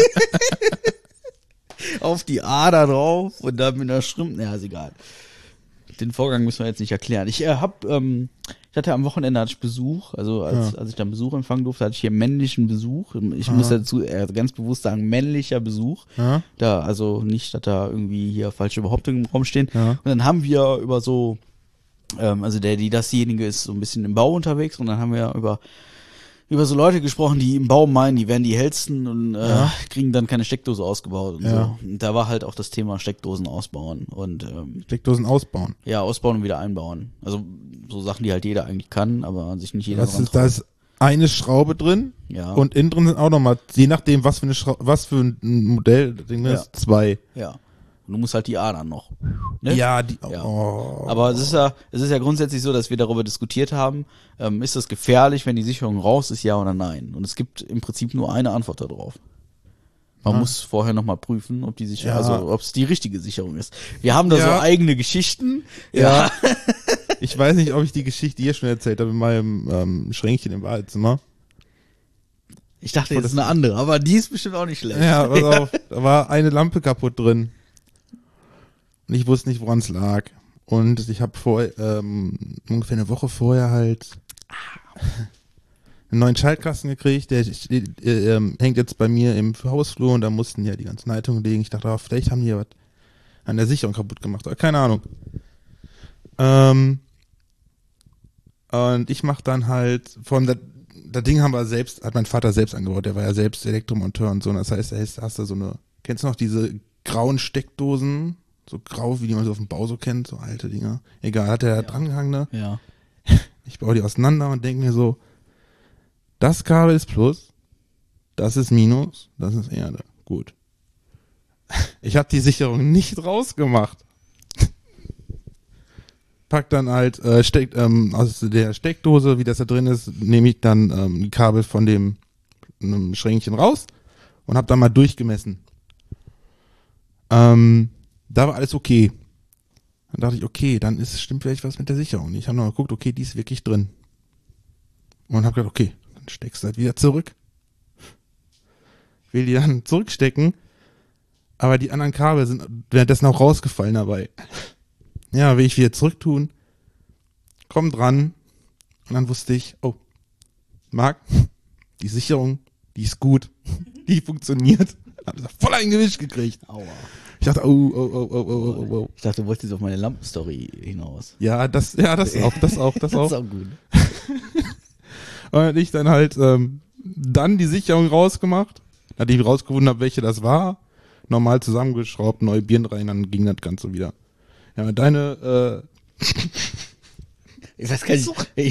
die Ader drauf und dann mit einer ja, ist egal. Den Vorgang müssen wir jetzt nicht erklären. Ich hatte am Wochenende hatte ich Besuch, also als ich dann Besuch empfangen durfte, hatte ich hier männlichen Besuch. Ich muss dazu ganz bewusst sagen, männlicher Besuch. Ja. Da, also nicht, dass da irgendwie hier falsche Behauptungen im Raum stehen. Ja. Und dann haben wir über so, also dasjenige ist so ein bisschen im Bau unterwegs und dann haben wir über so Leute gesprochen, die im Bau meinen, die wären die hellsten und kriegen dann keine Steckdose ausgebaut und so. Und da war halt auch das Thema Steckdosen ausbauen und Steckdosen ausbauen. ja, ausbauen und wieder einbauen. Also so Sachen, die halt jeder eigentlich kann, aber sich nicht jeder dran Da ist eine Schraube drin und innen drin sind auch nochmal, je nachdem, was für ein Modell das Ding ist, 2. Ja. Und du musst halt die Adern noch. Ne? Ja, Oh. Aber es ist ja grundsätzlich so, dass wir darüber diskutiert haben, ist das gefährlich, wenn die Sicherung raus ist, ja oder nein? Und es gibt im Prinzip nur eine Antwort darauf. Man muss vorher nochmal prüfen, ob die Sicherung, also ob es die richtige Sicherung ist. Wir haben da so eigene Geschichten. Ja. Ich weiß nicht, ob ich die Geschichte hier schon erzählt habe in meinem Schränkchen im Badezimmer. Ich dachte, jetzt ist eine andere, aber die ist bestimmt auch nicht schlecht. Ja, pass auf, da war eine Lampe kaputt drin. Und ich wusste nicht, woran es lag. Und ich habe ungefähr eine Woche vorher halt einen neuen Schaltkasten gekriegt. Der hängt jetzt bei mir im Hausflur und da mussten ja die ganzen Leitungen legen. Ich dachte, vielleicht haben die ja was an der Sicherung kaputt gemacht. Aber keine Ahnung. Und ich mache dann halt, das Ding hat mein Vater selbst angebaut. Der war ja selbst Elektromonteur und so. Und das heißt, da hast du so eine, kennst du noch diese grauen Steckdosen? So grau, wie die man so auf dem Bau so kennt, so alte Dinger. Egal, hat er da dran gehangen, ne? Ja. Ich baue die auseinander und denke mir so, das Kabel ist Plus, das ist Minus, das ist Erde. Gut. Ich habe die Sicherung nicht rausgemacht. Pack dann halt, aus der Steckdose, wie das da drin ist, nehme ich dann die Kabel von dem Schränkchen raus und habe dann mal durchgemessen. Da war alles okay. Dann dachte ich, okay, dann stimmt vielleicht was mit der Sicherung. Ich habe noch geguckt, okay, die ist wirklich drin. Und habe gedacht, okay, dann steckst du halt wieder zurück. Will die dann zurückstecken, aber die anderen Kabel sind währenddessen auch rausgefallen dabei. Ja, will ich wieder zurücktun, komm dran und dann wusste ich, oh, Marc, die Sicherung, die ist gut, die funktioniert. Hab das voll ein Gewicht gekriegt. Aua. Ich dachte, oh. Ich dachte, du wolltest auf meine Lampenstory hinaus. Ja, das auch. Das ist auch gut. Und ich dann halt dann die Sicherung rausgemacht, nachdem ich rausgefunden habe, welche das war, normal zusammengeschraubt, neue Birnen rein, dann ging das Ganze wieder. Ja, deine Ich weiß gar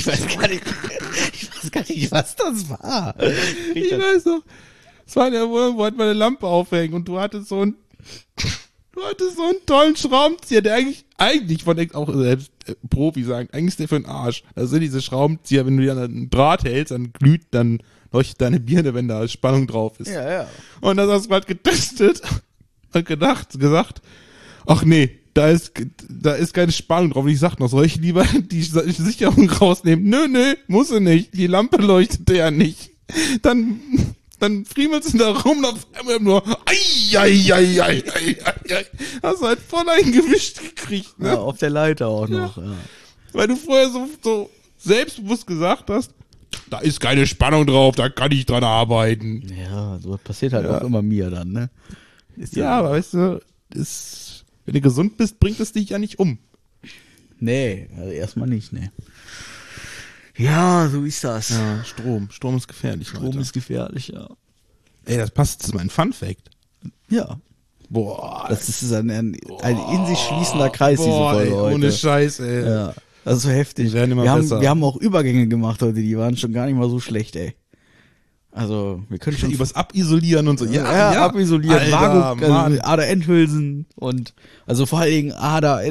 nicht, was das war. ich weiß noch, es war in der Wohnung, wo halt meine Lampe aufhängen und du hattest so einen tollen Schraubenzieher, der eigentlich von auch selbst Profi sagen, eigentlich ist der für den Arsch. Das sind diese Schraubenzieher, wenn du dir einen Draht hältst, dann leuchtet deine Birne, wenn da Spannung drauf ist. Ja. Und das hast du halt getestet und gesagt, ach nee, da ist keine Spannung drauf. Und ich sag noch, soll ich lieber die Sicherung rausnehmen? Nö, muss sie nicht. Die Lampe leuchtete ja nicht. Dann friemelst du da rum und auf einmal nur ai. Hast du halt voll ein Gewicht gekriegt, ne? Ja, auf der Leiter auch noch, ja. Weil du vorher so selbstbewusst gesagt hast, da ist keine Spannung drauf, da kann ich dran arbeiten. Ja, so passiert halt auch immer mir dann, ne? Ja, aber weißt du, wenn du gesund bist, bringt es dich ja nicht um. Nee, also erstmal nicht, ne. Ja, so ist das. Ja, Strom ist gefährlich. Strom ist gefährlich, ja. Ey, das passt zu meinem Fun-Fact. Ja. Boah. Das ist ein in sich schließender Kreis, diese Folge heute. Ohne Scheiß, ey. Ja, das ist so heftig. Die werden immer besser. Wir haben auch Übergänge gemacht heute, die waren schon gar nicht mal so schlecht, ey. Also, wir können schon übers Abisolieren und so. Ja, abisolieren, Alter, Mann. Aderendhülsen und also vor allen Dingen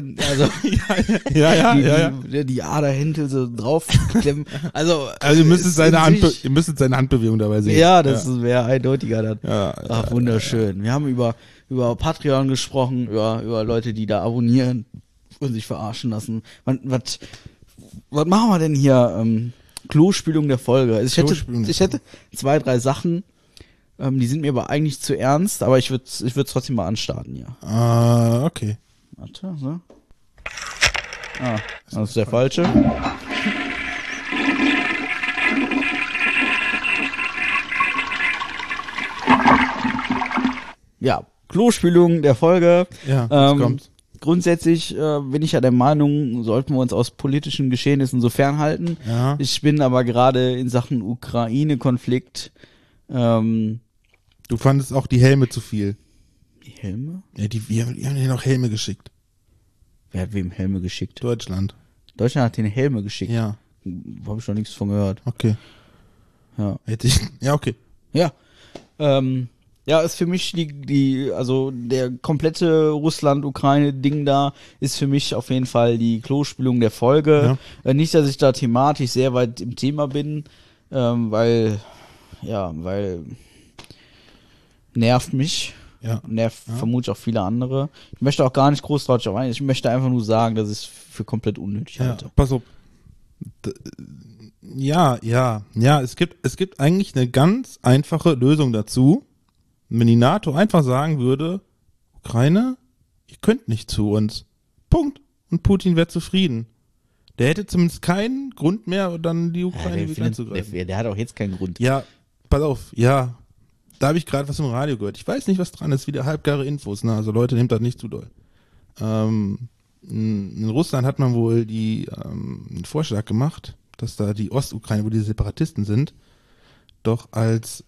die Aderendhülse draufklemmen. Also ihr müsstet seine Handbewegung dabei sehen. Ja, das wäre eindeutiger dann. Ja, ach, wunderschön. Wir haben über Patreon gesprochen, über Leute, die da abonnieren und sich verarschen lassen. Was machen wir denn hier? Klospülung der Folge. Also ich hätte 2, 3 Sachen, die sind mir aber eigentlich zu ernst, aber ich würde trotzdem mal anstarten, ja. Okay. Warte, so. Das ist der falsche. Ja, Klospülung der Folge. Ja, das kommt. Grundsätzlich bin ich ja der Meinung, sollten wir uns aus politischen Geschehnissen so fernhalten. Ja. Ich bin aber gerade in Sachen Ukraine-Konflikt. Du fandest auch die Helme zu viel. Die Helme? Ja, wir haben dir noch Helme geschickt. Wer hat wem Helme geschickt? Deutschland. Deutschland hat denen Helme geschickt. Ja. Habe ich noch nichts von gehört. Okay. Ja. Ja, okay. Ja. Ja, ist für mich also der komplette Russland-Ukraine-Ding da ist für mich auf jeden Fall die Klospülung der Folge. Ja. Nicht, dass ich da thematisch sehr weit im Thema bin, weil nervt mich. Ja. Nervt vermutlich auch viele andere. Ich möchte auch gar nicht groß drauf eingehen. Ich möchte einfach nur sagen, dass ich es für komplett unnötig halte. Pass auf. Ja, es gibt eigentlich eine ganz einfache Lösung dazu. Wenn die NATO einfach sagen würde, Ukraine, ihr könnt nicht zu uns. Punkt. Und Putin wäre zufrieden. Der hätte zumindest keinen Grund mehr, dann die Ukraine wieder anzugreifen. Der hat auch jetzt keinen Grund. Ja, pass auf, ja. Da habe ich gerade was im Radio gehört. Ich weiß nicht, was dran ist, wieder halbgare Infos. Ne? Also Leute, nehmt das nicht zu doll. In Russland hat man wohl einen Vorschlag gemacht, dass da die Ostukraine, wo die Separatisten sind, doch als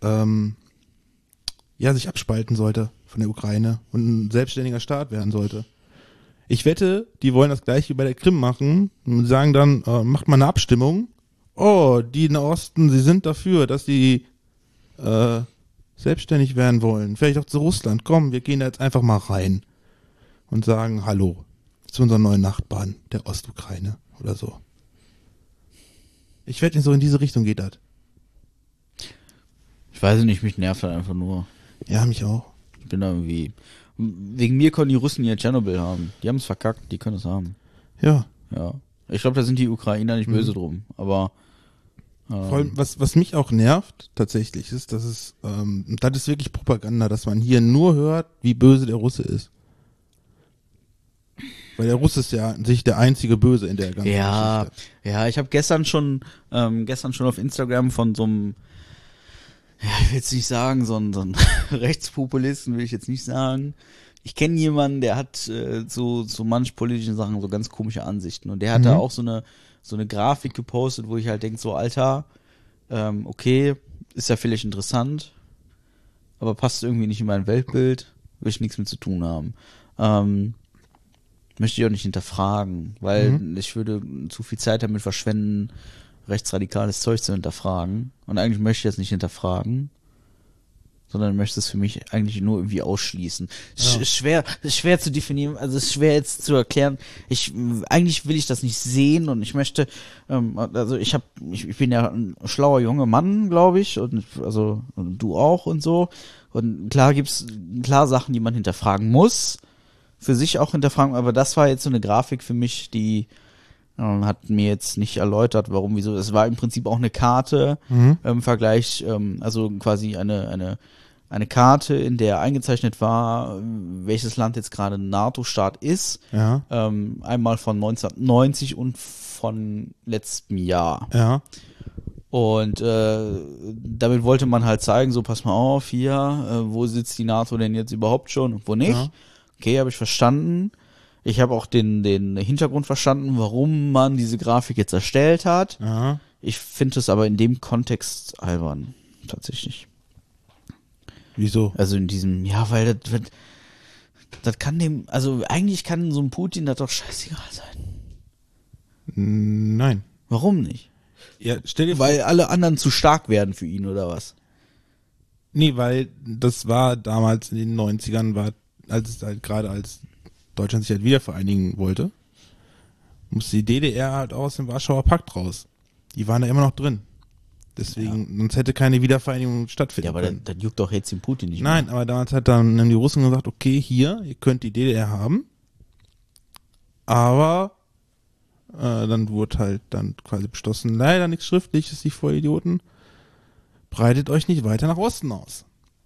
sich abspalten sollte von der Ukraine und ein selbstständiger Staat werden sollte. Ich wette, die wollen das gleiche wie bei der Krim machen und sagen dann, macht mal eine Abstimmung. Oh, die in Osten, sie sind dafür, dass die selbstständig werden wollen, vielleicht auch zu Russland, komm, wir gehen da jetzt einfach mal rein und sagen Hallo zu unseren neuen Nachbarn, der Ostukraine oder so. Ich wette, so in diese Richtung geht das. Ich weiß nicht, mich nervt halt einfach nur. Ja, mich auch. Ich bin da irgendwie. Wegen mir können die Russen ja Tschernobyl haben. Die haben es verkackt, die können es haben. Ja. Ja. Ich glaube, da sind die Ukrainer nicht böse drum. Aber. Vor allem, was mich auch nervt, tatsächlich, ist, dass es, das ist wirklich Propaganda, dass man hier nur hört, wie böse der Russe ist. Weil der Russe ist ja an sich der einzige Böse in der ganzen Geschichte. Ja, ich habe gestern schon auf Instagram von so einem, ja, ich will jetzt nicht sagen, so ein Rechtspopulisten will ich jetzt nicht sagen. Ich kenne jemanden, der hat so manch politischen Sachen so ganz komische Ansichten und der hat da auch so eine Grafik gepostet, wo ich halt denke, so Alter, okay, ist ja vielleicht interessant, aber passt irgendwie nicht in mein Weltbild, will ich nichts mit zu tun haben. Möchte ich auch nicht hinterfragen, weil ich würde zu viel Zeit damit verschwenden, rechtsradikales Zeug zu hinterfragen. Und eigentlich möchte ich das nicht hinterfragen, sondern möchte es für mich eigentlich nur irgendwie ausschließen. Ja. Schwer zu definieren, also es ist schwer jetzt zu erklären. Eigentlich will ich das nicht sehen und ich möchte, also ich bin ja ein schlauer junger Mann, glaube ich, und also und du auch und so. Und klar gibt's Sachen, die man hinterfragen muss, für sich auch hinterfragen, aber das war jetzt so eine Grafik für mich, die hat mir jetzt nicht erläutert, warum, wieso. Es war im Prinzip auch eine Karte im Vergleich, also quasi eine Karte, in der eingezeichnet war, welches Land jetzt gerade ein NATO-Staat ist. Ja. Einmal von 1990 und von letztem Jahr. Ja. Und damit wollte man halt zeigen, so pass mal auf, hier, wo sitzt die NATO denn jetzt überhaupt schon und wo nicht. Ja. Okay, habe ich verstanden. Ich habe auch den Hintergrund verstanden, warum man diese Grafik jetzt erstellt hat. Aha. Ich finde es aber in dem Kontext albern, tatsächlich. Wieso? Also in diesem, ja, weil das kann dem, also eigentlich kann so ein Putin das doch scheißegal sein. Nein. Warum nicht? Ja, stell dir vor, weil alle anderen zu stark werden für ihn, oder was? Nee, weil das war damals in den 90ern, als Deutschland sich halt wieder vereinigen wollte, musste die DDR halt aus dem Warschauer Pakt raus. Die waren da immer noch drin. Deswegen, sonst hätte keine Wiedervereinigung stattfinden können. Ja, aber das juckt doch jetzt den Putin nicht mehr. Nein, aber damals haben die Russen gesagt, okay, hier, ihr könnt die DDR haben, aber dann wurde halt dann quasi beschlossen, leider nichts Schriftliches, die Vollidioten, breitet euch nicht weiter nach Osten aus.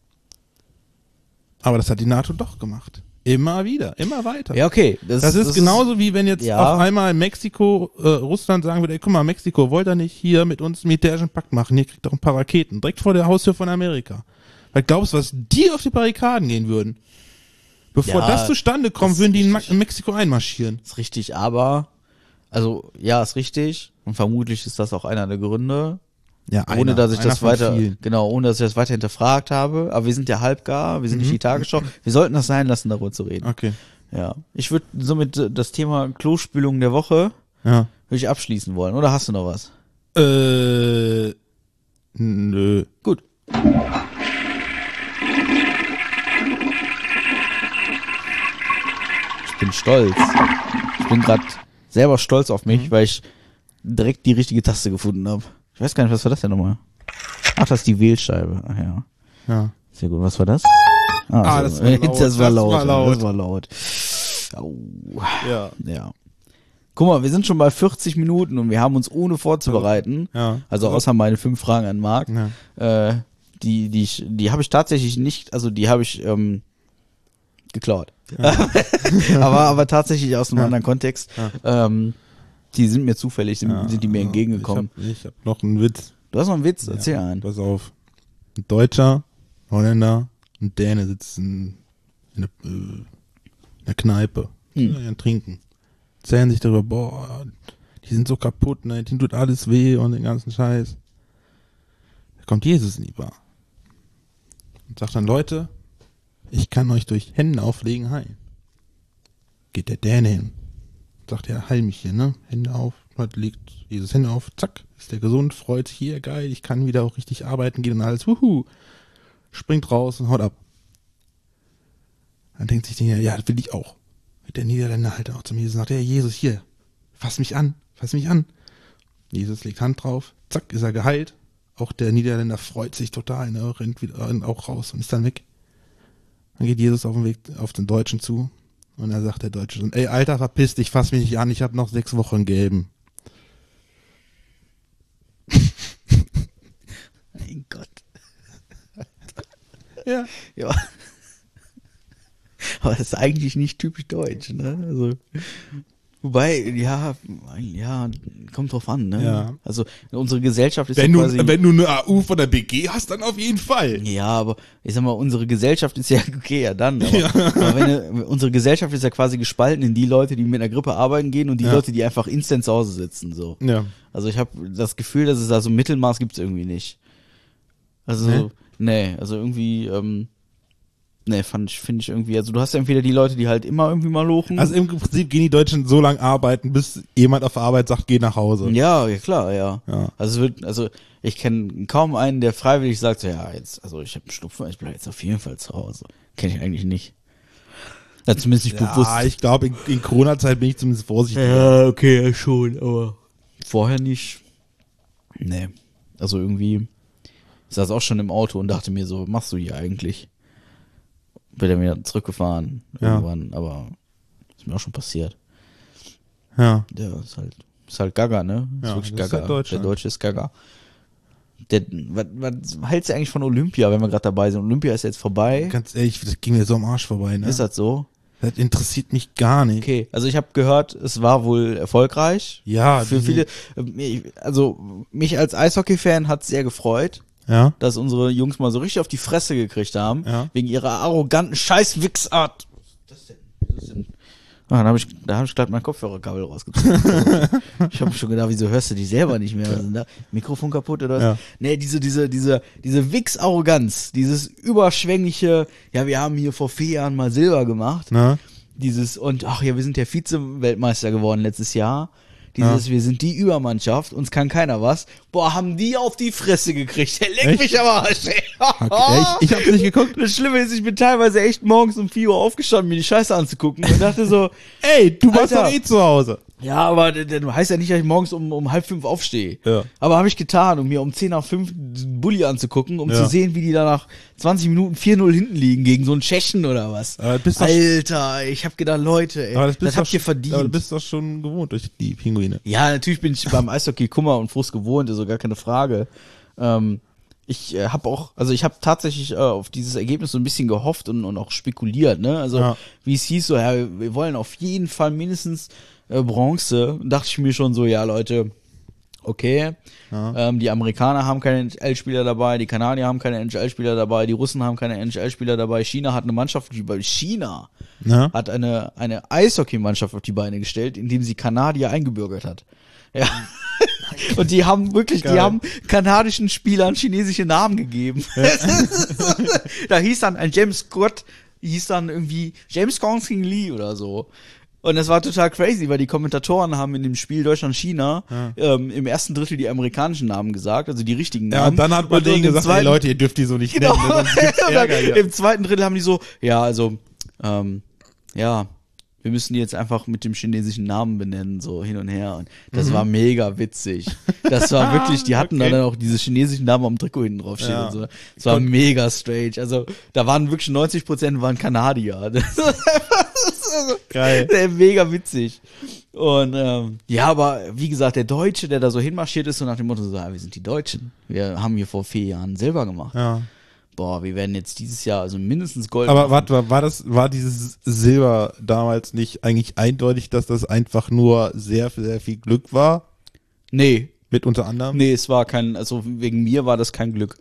Aber das hat die NATO doch gemacht. Immer wieder, immer weiter. Ja, okay. Das ist genauso wie wenn jetzt auf einmal Mexiko, Russland sagen würde, ey, guck mal, Mexiko, wollt ihr nicht hier mit uns einen militärischen Pakt machen? Hier kriegt doch ein paar Raketen, direkt vor der Haustür von Amerika. Weil glaubst du, was die auf die Barrikaden gehen würden? Bevor das zustande kommt, würden die in Mexiko einmarschieren. Ist richtig, aber, also, ja, ist richtig. Und vermutlich ist das auch einer der Gründe. Ja, ohne dass ich das weiter hinterfragt habe. Aber wir sind ja halbgar, wir sind nicht die Tagesschau. Wir sollten das sein lassen, darüber zu reden. Okay. Ja. Ich würde somit das Thema Klospülung der Woche würde ich abschließen wollen. Oder hast du noch was? Nö. Gut. Ich bin stolz. Ich bin gerade selber stolz auf mich, weil ich direkt die richtige Taste gefunden habe. Ich weiß gar nicht, was war das denn nochmal? Ach, das ist die Wählscheibe. Ach ja. Ja. Sehr gut. Was war das? Das war laut. Das war laut. Au. Ja. Ja. Guck mal, wir sind schon bei 40 Minuten und wir haben uns ohne vorzubereiten, also außer meine 5 Fragen an Marc, die habe ich tatsächlich nicht, also die habe ich geklaut. Ja. aber tatsächlich aus einem anderen Kontext. Ja. Die sind mir zufällig, sind die mir entgegengekommen. Ich hab noch einen Witz. Du hast noch einen Witz? Erzähl einen. Pass auf. Ein Deutscher, Holländer und Däne sitzen in der Kneipe. Trinken. Erzählen sich darüber, boah, die sind so kaputt, ne, denen tut alles weh und den ganzen Scheiß. Da kommt Jesus in die Bar. Und sagt dann, Leute, ich kann euch durch Hände auflegen heilen. Geht der Däne hin. Sagt er, heil mich hier, ne? Hände auf. Leute, legt Jesus Hände auf, zack, ist der gesund, freut sich hier, geil, ich kann wieder auch richtig arbeiten gehen und alles, wuhu. springt raus und haut ab. Dann denkt sich der, ja, das will ich auch. Der Niederländer halt auch zum Jesus und sagt, ja, Jesus, hier, fass mich an. Jesus legt Hand drauf, zack, ist er geheilt. Auch der Niederländer freut sich total, ne, rennt wieder auch raus und ist dann weg. Dann geht Jesus auf den Weg auf den Deutschen zu und dann sagt der Deutsche so, ey, Alter, verpiss dich, fass mich nicht an, ich habe noch 6 Wochen gelben. Mein Gott. Ja. Ja. Aber das ist eigentlich nicht typisch deutsch, ne? Also, wobei, ja, kommt drauf an, ne? Ja. Also, unsere Gesellschaft ist Wenn quasi... du eine AU von der BG hast, dann auf jeden Fall. Ja, aber ich sag mal, unsere Gesellschaft ist ja, okay, ja dann, aber unsere Gesellschaft ist ja quasi gespalten in die Leute, die mit einer Grippe arbeiten gehen und die Leute, die einfach instant zu Hause sitzen, so. Ja. Also ich habe das Gefühl, dass es da so ein Mittelmaß gibt's irgendwie nicht. Also, also irgendwie, finde ich irgendwie, also du hast ja entweder die Leute, die halt immer irgendwie mal lochen. Also im Prinzip gehen die Deutschen so lange arbeiten, bis jemand auf der Arbeit sagt, geh nach Hause. Ja, klar, ja. Ja. Also ich kenne kaum einen, der freiwillig sagt, so, ja, jetzt, also ich habe einen Schnupfen, ich bleibe jetzt auf jeden Fall zu Hause. Kenne ich eigentlich nicht. Ja, zumindest nicht bewusst. Ja, ich glaube, in Corona-Zeit bin ich zumindest vorsichtig. Ja, okay, ja schon, aber vorher nicht. Nee, also irgendwie, ich saß auch schon im Auto und dachte mir so, was machst du hier eigentlich? Bin dann wieder zurückgefahren irgendwann, aber ist mir auch schon passiert. Ja. Ja, ist halt Gaga, ne? Ja, ist wirklich das ist Gaga. halt Deutsch, der ne? Deutsche ist Gaga. Was hältst du eigentlich von Olympia, wenn wir gerade dabei sind? Olympia ist jetzt vorbei. Ganz ehrlich, das ging mir so am Arsch vorbei, ne? Ist das so? Das interessiert mich gar nicht. Okay, also ich habe gehört, es war wohl erfolgreich. Ja. Für viele, also mich als Eishockey-Fan hat es sehr gefreut, Ja. dass unsere Jungs mal so richtig auf die Fresse gekriegt haben, Ja. wegen ihrer arroganten Scheiß-Wichsart. Was ist das denn? Ah, da hab ich gerade mein Kopfhörerkabel rausgezogen. Ich habe schon gedacht, wieso hörst du dich selber nicht mehr? Was ist denn da? Mikrofon kaputt oder was? Ja. Nee, diese Wichs-Arroganz, dieses überschwängliche, ja, wir haben hier vor 4 Jahren mal Silber gemacht. Ne? Dieses, und ach ja, wir sind ja Vize-Weltmeister geworden letztes Jahr. Dieses, wir sind die Übermannschaft, uns kann keiner was. Boah, haben die auf die Fresse gekriegt. Der leckt Echt? mich aber Arsch, ey. Okay, ich hab's nicht geguckt. Das Schlimme ist, ich bin teilweise echt morgens um 4 Uhr aufgestanden, mir die Scheiße anzugucken und dachte so, Ey, du warst Alter. doch eh zu Hause. ja, aber das heißt ja nicht, dass ich morgens um 4:30 aufstehe. Ja. Aber habe ich getan, um mir um 10:05 den Bulli anzugucken, um Ja. zu sehen, wie die da nach 20 Minuten 4-0 hinten liegen gegen so einen Tschechen oder was. Aber das bist doch- Alter, ich hab gedacht, Leute, ey, Aber das bist habt doch- ihr verdient. Aber du bist doch schon gewohnt durch die Pinguine. Ja, natürlich bin ich beim Eishockey Kummer und Frust gewohnt, ist so gar keine Frage. Ich habe tatsächlich auf dieses Ergebnis so ein bisschen gehofft und auch spekuliert, ne? Also Ja. wie es hieß, so, ja, wir wollen auf jeden Fall mindestens Bronze. Dachte ich mir schon so, ja, Leute, okay. Ja. Die Amerikaner haben keine NHL-Spieler dabei, die Kanadier haben keine NHL-Spieler dabei, die Russen haben keine NHL-Spieler dabei, China hat eine Mannschaft, China Ne? hat eine Eishockey-Mannschaft auf die Beine gestellt, indem sie Kanadier eingebürgert hat. Ja. Und die haben wirklich, Geil. die haben kanadischen Spielern chinesische Namen gegeben. Da hieß dann ein James Scott, hieß dann irgendwie James Gong-Sing Lee oder so. Und das war total crazy, weil die Kommentatoren haben in dem Spiel Deutschland-China im ersten Drittel die amerikanischen Namen gesagt, also die richtigen Namen. Ja, und dann hat man denen im gesagt, ey zweiten- Leute, ihr dürft die so nicht Genau. nennen, ne? Sonst gibt's Ärger hier. Im zweiten Drittel haben die so, ja, also, ja, wir müssen die jetzt einfach mit dem chinesischen Namen benennen, so hin und her. Und das war mega witzig. Das war wirklich, die hatten Okay. dann auch diese chinesischen Namen am Trikot hinten draufstehen Ja. und so. Das war mega strange. Also, da waren wirklich 90% waren Kanadier. Geil. Mega witzig. Und ja, aber wie gesagt, der Deutsche, der da so hinmarschiert ist, so nach dem Motto, so, ja, wir sind die Deutschen. Wir haben hier vor 4 Jahren Silber gemacht. Ja. Boah, wir werden jetzt dieses Jahr also mindestens Gold Aber machen. warte, war dieses Silber damals nicht eigentlich eindeutig, dass das einfach nur sehr, sehr viel Glück war? Nee, Mit unter anderem? nee, es war kein, also wegen mir war das kein Glück.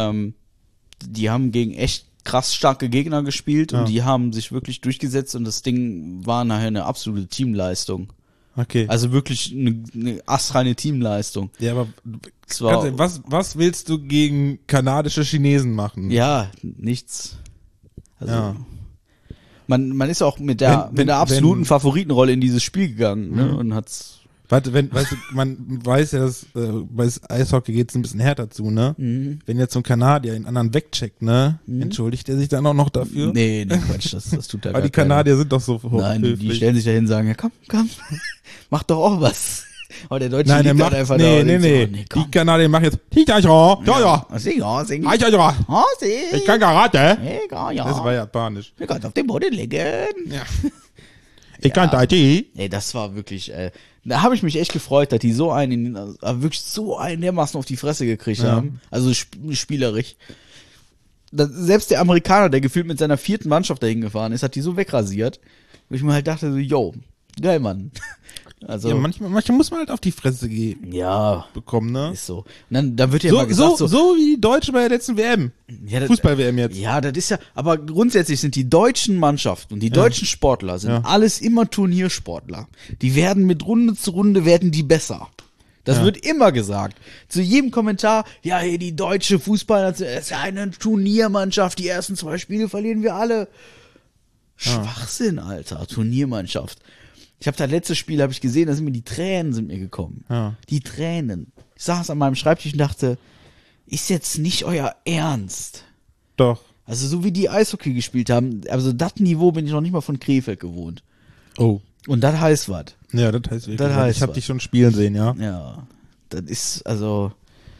Die haben gegen echt krass starke Gegner gespielt Ja. und die haben sich wirklich durchgesetzt und das Ding war nachher eine absolute Teamleistung. Okay. Also wirklich eine astreine Teamleistung. ja, aber Es war, ganz ehrlich, was willst du gegen kanadische Chinesen machen? ja, nichts. Also, Ja. man ist auch mit der absoluten wenn- Favoritenrolle in dieses Spiel gegangen, ne? Und hat's Warte, weißt du, man weiß ja, dass bei Eishockey geht es ein bisschen härter zu, ne? Wenn jetzt so ein Kanadier einen anderen wegcheckt, ne? Entschuldigt er sich dann auch noch dafür? Nee, Quatsch, das tut er Weil gar die Kanadier sind doch so hoch. Nein, die stellen sich dahin und sagen, ja komm, mach doch auch was. Aber der Deutsche Nein, der liegt macht, halt einfach nee, da und denkt nee. so, Die komm. Kanadier machen jetzt, ja. Sing. Ich kann Karate. Ja. Das war japanisch. Du kannst auf dem Boden liegen. Ja. Ich kann Tai Chi. Ey, das war wirklich, da habe ich mich echt gefreut, dass die wirklich so einen dermaßen auf die Fresse gekriegt haben. Also spielerisch. Selbst der Amerikaner, der gefühlt mit seiner 4. Mannschaft dahin gefahren ist, hat die so wegrasiert, wo ich mir halt dachte, so, yo, geil, Mann. Also, Ja, manchmal muss man halt auf die Fresse bekommen, ne? ist so. Und dann wird ja mal gesagt, So wie die Deutschen bei der letzten WM. Ja, Fußball-WM jetzt. Ja, das ist ja, aber grundsätzlich sind die deutschen Mannschaften und die deutschen Sportler sind alles immer Turniersportler. Die werden mit Runde zu Runde werden die besser. Das wird immer gesagt. Zu jedem Kommentar, ja, hier die deutsche Fußball, das ist ja eine Turniermannschaft, die ersten 2 Spiele verlieren wir alle. Schwachsinn, Alter, Turniermannschaft. Ich habe das letzte Spiel habe ich gesehen, da sind mir die Tränen gekommen. Ja. Die Tränen. Ich saß an meinem Schreibtisch und dachte, ist jetzt nicht euer Ernst? Doch. Also so wie die Eishockey gespielt haben, also das Niveau bin ich noch nicht mal von Krefeld gewohnt. Oh. Und das heißt was. Ja, das heißt wirklich. Das heißt ich habe was. dich schon spielen sehen, ja. Ja, das ist also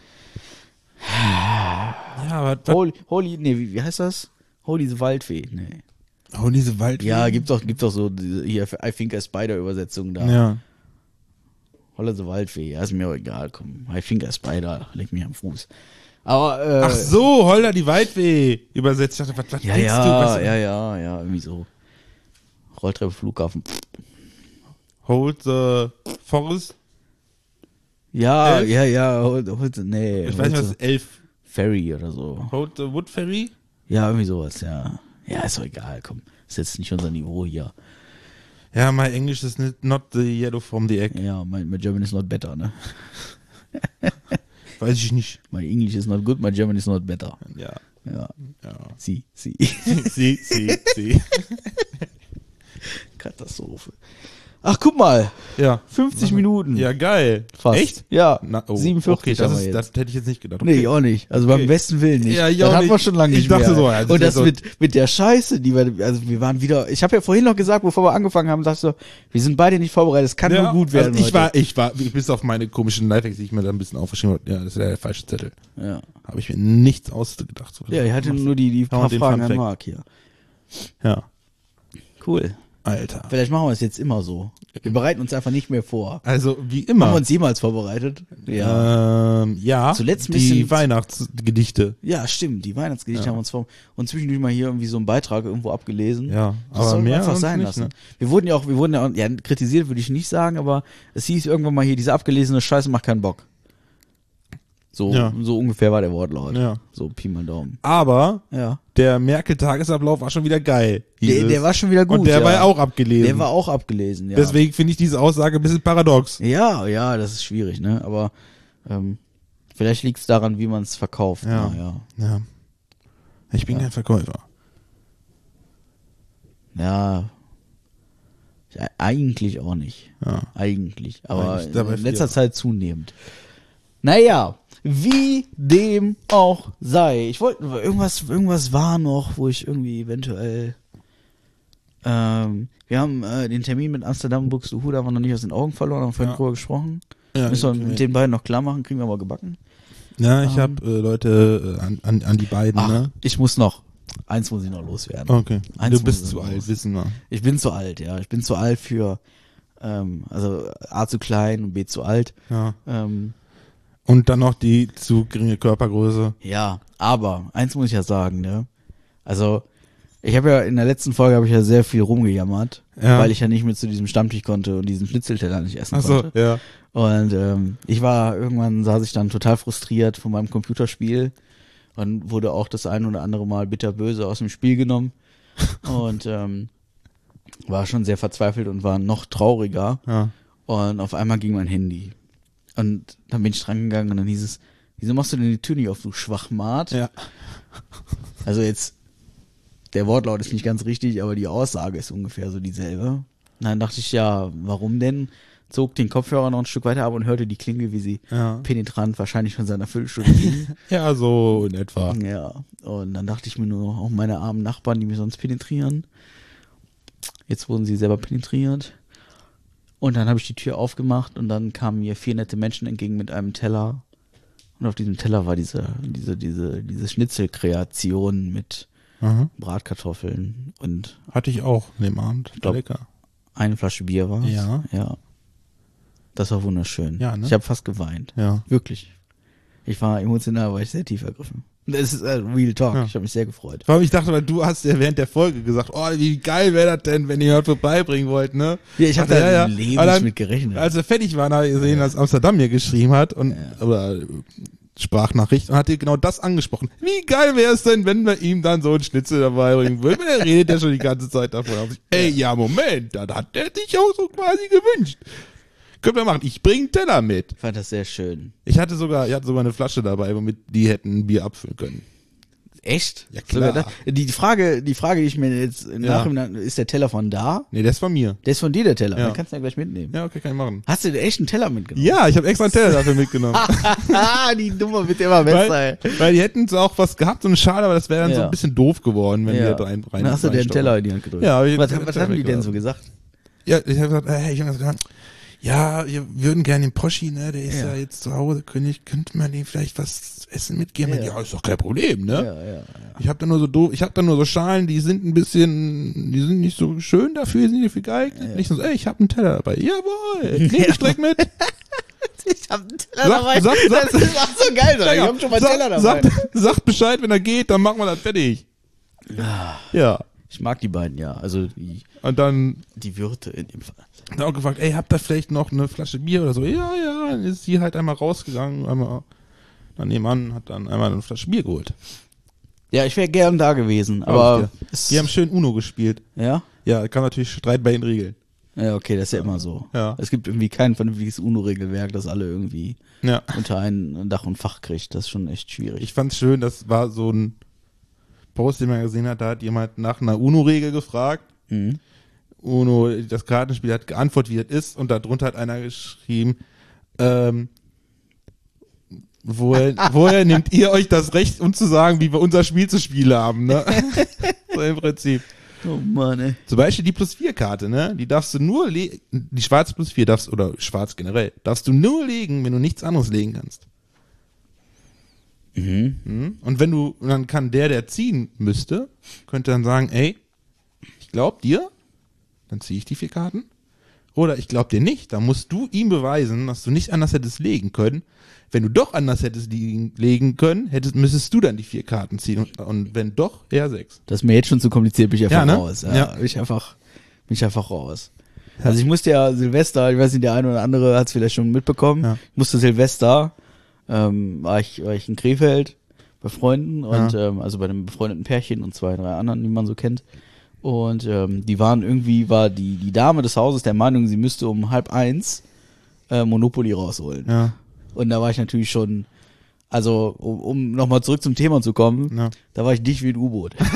Ja, aber Holy, nee, wie heißt das? Holy the Waldfee, nee. diese Wald. Ja, gibt doch so hier I Think a Spider Übersetzung da. Ja. Holla the Waldfee, ja, ist mir auch egal, komm. I Think a Spider, leg mich am Fuß. Aber Ach so, Holla die Waldweh übersetzt. Ich dachte, was ja, denkst du? ja, irgendwie so. Rolltreppe, Flughafen. Hold the Forest. Ja, Elf? nee. Ich weiß nicht, was 11. Ferry oder so. Hold the Wood Ferry? Ja, irgendwie sowas, ja. Ja, ist doch egal, komm. Ist jetzt nicht unser Niveau hier. Ja, my English is not the yellow from the egg. Ja, my German is not better, ne? Weiß ich nicht. My English is not good, my German is not better. Ja. Ja. Ja. Sie. Sie. Katastrophe. Ach, guck mal. Ja. 50 Minuten. Ja, geil. Fast. Echt? Ja. Na, 47 okay, haben wir jetzt. das hätte ich jetzt nicht gedacht. Nee, ich auch nicht. Also beim besten Willen nicht. Ja, ich das auch hatten wir nicht. schon lange Ich nicht dachte mehr. so, ja, das und ist das so- mit der Scheiße, also wir waren wieder, ich habe ja vorhin noch gesagt, bevor wir angefangen haben, dachte ich so, wir sind beide nicht vorbereitet, es kann nur gut werden. Also ich war, bis auf meine komischen Lifehacks, die ich mir da ein bisschen aufgeschrieben habe, ja, das ist ja der falsche Zettel. Ja. Habe ich mir nichts ausgedacht. So, Ja, ich hatte nur die paar den Fragen Fun an Fact. Marc hier. Ja. Cool. Alter. Vielleicht machen wir es jetzt immer so. Wir bereiten uns einfach nicht mehr vor. Also, wie Haben immer. wir uns jemals vorbereitet? Ja. Ja. Zuletzt ein die bisschen- Weihnachtsgedichte. Ja, stimmt. Die Weihnachtsgedichte haben wir uns vor und zwischendurch mal hier irgendwie so einen Beitrag irgendwo abgelesen. Ja, Das aber soll mehr einfach sonst sein nicht, lassen. ne? Wir wurden ja auch, ja, kritisiert würde ich nicht sagen, aber es hieß irgendwann mal hier, diese abgelesene Scheiße macht keinen Bock. So, Ja. so ungefähr war der Wortlaut. Ja. So Pi mal Daumen. Aber Ja. der Merkel-Tagesablauf war schon wieder geil. hieß Der es. war schon wieder gut. Und der ja. war ja auch abgelesen. Der war auch abgelesen, ja. Deswegen finde ich diese Aussage ein bisschen paradox. Ja, das ist schwierig, ne? Aber vielleicht liegt es daran, wie man es verkauft. Ja. Naja. Ja. Ich bin kein Verkäufer. Ja. Eigentlich auch nicht. Ja. Eigentlich. Aber Eigentlich dabei in letzter viel. Zeit zunehmend. Naja, wie dem auch sei. Ich wollte, irgendwas war noch, wo ich irgendwie eventuell. Wir haben den Termin mit Amsterdam Buxtehude haben wir noch nicht aus den Augen verloren, haben vorhin Ja. drüber gesprochen. Ja, Müssen wir okay. mit den beiden noch klar machen, kriegen wir aber gebacken. Ja, ich habe Leute an die beiden, Ach, ne? ich muss noch. Eins muss ich noch loswerden. Okay. Eins Du bist muss ich zu noch alt, los. wissen wir. Ich bin zu alt, ja. Ich bin zu alt für, also A zu klein und B zu alt. Ja. Ähm, Und dann noch die zu geringe Körpergröße. ja, aber eins muss ich ja sagen, ne? Also, ich habe ja in der letzten Folge habe ich ja sehr viel rumgejammert, Ja. weil ich ja nicht mehr zu diesem Stammtisch konnte und diesen Schnitzelteller nicht essen Achso, konnte. ja. Und irgendwann saß ich dann total frustriert von meinem Computerspiel und wurde auch das ein oder andere Mal bitterböse aus dem Spiel genommen und war schon sehr verzweifelt und war noch trauriger. Ja. Und auf einmal ging mein Handy. Und dann bin ich dran gegangen und dann hieß es, wieso machst du denn die Tür nicht auf, du Schwachmat? Ja. Also jetzt, der Wortlaut ist nicht ganz richtig, aber die Aussage ist ungefähr so dieselbe. Und dann dachte ich, ja, warum denn? zog den Kopfhörer noch ein Stück weiter ab und hörte die Klingel, wie sie Ja. penetrant wahrscheinlich von seiner Viertelstunde ging. Ja, so in etwa. Ja, und dann dachte ich mir nur, auch meine armen Nachbarn, die mich sonst penetrieren. Jetzt wurden sie selber penetriert. Und dann habe ich die Tür aufgemacht und dann kamen mir 4 nette Menschen entgegen mit einem Teller. Und auf diesem Teller war diese Schnitzelkreation mit Aha. Bratkartoffeln und Hatte ich auch an dem Abend. glaub- Lecker. eine Flasche Bier war. Ja. Ja. Das war wunderschön. Ja, ne? Ich habe fast geweint. Ja. Wirklich. Ich war emotional, war ich sehr tief ergriffen. Das ist Real Talk. Ja. Ich habe mich sehr gefreut. Vor allem, ich dachte, weil du hast ja während der Folge gesagt, oh, wie geil wäre das denn, wenn ihr heute vorbeibringen wollt, ne? Ja, ich habe Ach, da im Leben Aber nicht dann, mit gerechnet. Als wir fertig waren, habe ich gesehen, dass Amsterdam mir geschrieben hat und oder Sprachnachricht und hat dir genau das angesprochen. Wie geil wäre es denn, wenn wir ihm dann so einen Schnitzel dabei bringen würden? Er redet ja schon die ganze Zeit davon. Ey, ja, Moment, dann hat der sich auch so quasi gewünscht. Können wir machen. Ich bringe einen Teller mit. Ich fand das sehr schön. Ich hatte sogar eine Flasche dabei, womit die hätten ein Bier abfüllen können. Echt? Ja, klar. Sogar das? Die Frage, die ich mir jetzt im Ja. Nachhinein, ist der Teller von da? Nee, der ist von mir. Der ist von dir, der Teller. Ja. Den kannst du ja gleich mitnehmen. Ja, okay, kann ich machen. Hast du echt einen Teller mitgenommen? Ja, ich habe extra einen Teller dafür mitgenommen. Die Nummer wird immer besser, ey. Weil die hätten so auch was gehabt, so eine Schale, aber das wäre dann so Ja. ein bisschen doof geworden, wenn Ja. die da rein Dann hast du dir einen reinstopfen. Teller in die Hand gedrückt. Ja, hab ich was den was Teller haben die denn mitgenommen. so gesagt? Ja, ich habe gesagt, ja, wir würden gerne den Poschi, ne, der ist ja, jetzt zu Hause, könnte man dem vielleicht was zu essen mitgeben? Ja. Ja, ist doch kein Problem, ne? Ja. Ich habe da nur so Schalen, die sind nicht so schön dafür, die sind nicht viel geeignet. Nicht so, ey, ich habe einen Teller dabei. Jawohl, nehm ich direkt mit. Ich hab einen Teller dabei. Sag, Das ist auch so geil, Alter. Ich hab schon mal einen Teller dabei. Sagt Bescheid, wenn er geht, dann machen wir das fertig. Ja. Ich mag die beiden, ja. Also Und dann die Wirte in dem Fall. hat er auch gefragt, ey, habt ihr vielleicht noch eine Flasche Bier oder so? Ja, dann ist sie halt einmal rausgegangen, einmal dann nebenan, hat dann einmal eine Flasche Bier geholt. Ja, ich wäre gern da gewesen, Glaub aber ich dir. Die haben schön Uno gespielt. ja? Ja, kam natürlich Streit bei den Regeln. Ja, okay, das ist ja immer so. Ja. Es gibt irgendwie kein vernünftiges UNO-Regelwerk, das alle irgendwie Ja. unter ein Dach und Fach kriegt. Das ist schon echt schwierig. Ich fand's schön, das war so ein Post, den man gesehen hat, da hat jemand nach einer Uno-Regel gefragt. Mhm. Uno, das Kartenspiel hat geantwortet, wie das ist, und darunter hat einer geschrieben, woher nehmt ihr euch das Recht, uns zu sagen, wie wir unser Spiel zu spielen haben, ne? So im Prinzip. Oh Mann, ey. Zum Beispiel die +4-Karte, ne? Die darfst du nur legen, die Schwarz +4 darfst, oder Schwarz generell, darfst du nur legen, wenn du nichts anderes legen kannst. Mhm. Und dann kann der ziehen müsste, könnte dann sagen, ey, ich glaub dir, dann ziehe ich die 4 Karten. Oder ich glaub dir nicht, dann musst du ihm beweisen, dass du nicht anders hättest legen können. Wenn du doch anders hättest legen können, müsstest du dann die 4 Karten ziehen. Und wenn doch, eher 6. Das ist mir jetzt schon zu kompliziert, bin ich einfach Ja, ne? raus. Ja, Ja. bin ich einfach raus. Also ich musste ja Silvester, ich weiß nicht, der eine oder andere hat es vielleicht schon mitbekommen, Ja. ich musste Silvester, war ich in Krefeld bei Freunden und also bei einem befreundeten Pärchen und 2, 3 anderen, die man so kennt. Und war die Dame des Hauses der Meinung, sie müsste um 12:30 Monopoly rausholen. Ja. Und da war ich natürlich schon, also um nochmal zurück zum Thema zu kommen, Ja. da war ich dicht wie ein U-Boot. Und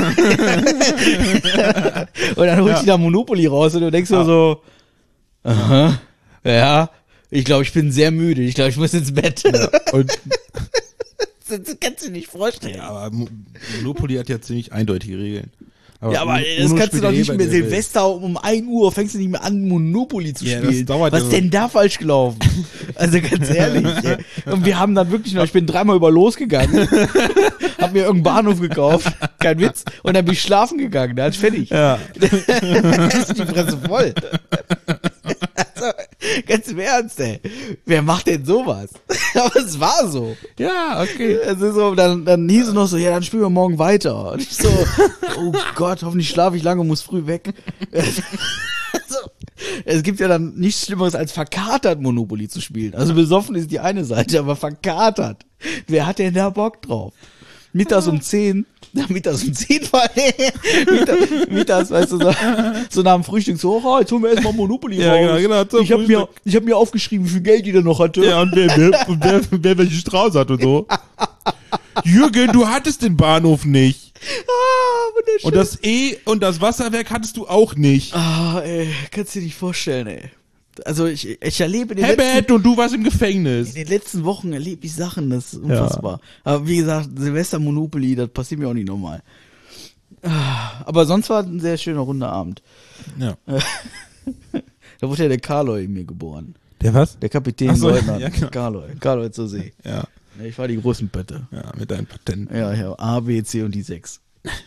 dann holt die da Monopoly raus und du denkst nur so, aha, ja, ich glaube, ich bin sehr müde, ich glaube, ich muss ins Bett. Und, Das kannst du nicht vorstellen. ja, aber Monopoly hat ja ziemlich eindeutige Regeln. Ja, aber Uno das kannst du spielt doch ja nicht bei mehr der Welt. Silvester um 1 Uhr fängst du nicht mehr an, Monopoly zu Ja, das spielen. dauert Was ja ist so. denn da falsch gelaufen? Also ganz ehrlich. Ey. Und wir haben dann wirklich noch, ich bin 3-mal über losgegangen, hab mir irgendeinen Bahnhof gekauft, kein Witz, und dann bin ich schlafen gegangen, da ist fertig. Ja. Da ist die Fresse voll. Also, ganz im Ernst, ey. Wer macht denn sowas? Aber es war so. Ja, okay. Also so, dann hieß es noch so, ja, dann spielen wir morgen weiter. Und ich so, oh Gott, hoffentlich schlafe ich lange und muss früh weg. Also, es gibt ja dann nichts Schlimmeres als verkatert Monopoly zu spielen. Also besoffen ist die eine Seite, aber verkatert. Wer hat denn da Bock drauf? Mittags um 10 war, mittags, weißt du, so nach dem Frühstück so, oh, jetzt holen wir erstmal Monopoly Ja, raus. genau, zum ich hab mir aufgeschrieben, wie viel Geld die da noch hatte. Ja, und wer welche Strauß hat und so. Jürgen, du hattest den Bahnhof nicht. Wunderschön. Und das und das Wasserwerk hattest du auch nicht. Ey, kannst du dir nicht vorstellen, ey. Also ich erlebe den Herbert, und du warst im Gefängnis. in den letzten Wochen erlebe ich Sachen, das ist unfassbar. Aber wie gesagt, Silvester Monopoly, das passiert mir auch nicht nochmal. Aber sonst war ein sehr schöner runder Abend. Ja. Da wurde ja der Karloy in mir geboren. Der was? Der Kapitän Ach so, Leutnant. ja, genau. Karloy zur See. Ja. Ich war die großen Pötte. Ja, mit deinem Patent. Ja, A, B, C und die 6.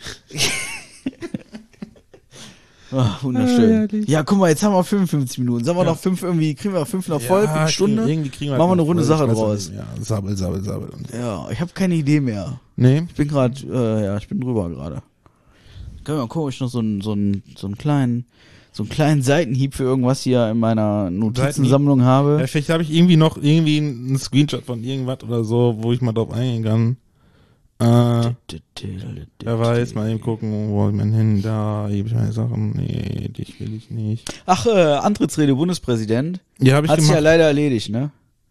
Ach, wunderschön. Ja, guck mal, jetzt haben wir 55 Minuten. Sagen wir noch 5 irgendwie, kriegen wir 5 noch voll für eine Stunde? Irgendwie kriegen wir Machen wir eine noch runde voll. Sache Ich weiß draus. nicht. Ja, sabbel. Ja, ich habe keine Idee mehr. Nee. Ich bin gerade, ich bin drüber gerade. Können wir mal gucken, ob ich noch so einen kleinen Seitenhieb für irgendwas hier in meiner Notizensammlung habe. Ja, vielleicht habe ich irgendwie einen Screenshot von irgendwas oder so, wo ich mal drauf eingehen kann. Wer weiß, mal eben gucken, wo ich mein hin, da gebe ich meine Sachen. Nee, dich will ich nicht. Ach, Antrittsrede Bundespräsident. Ja, habe ich Hat sich ja gemacht. leider erledigt, ne?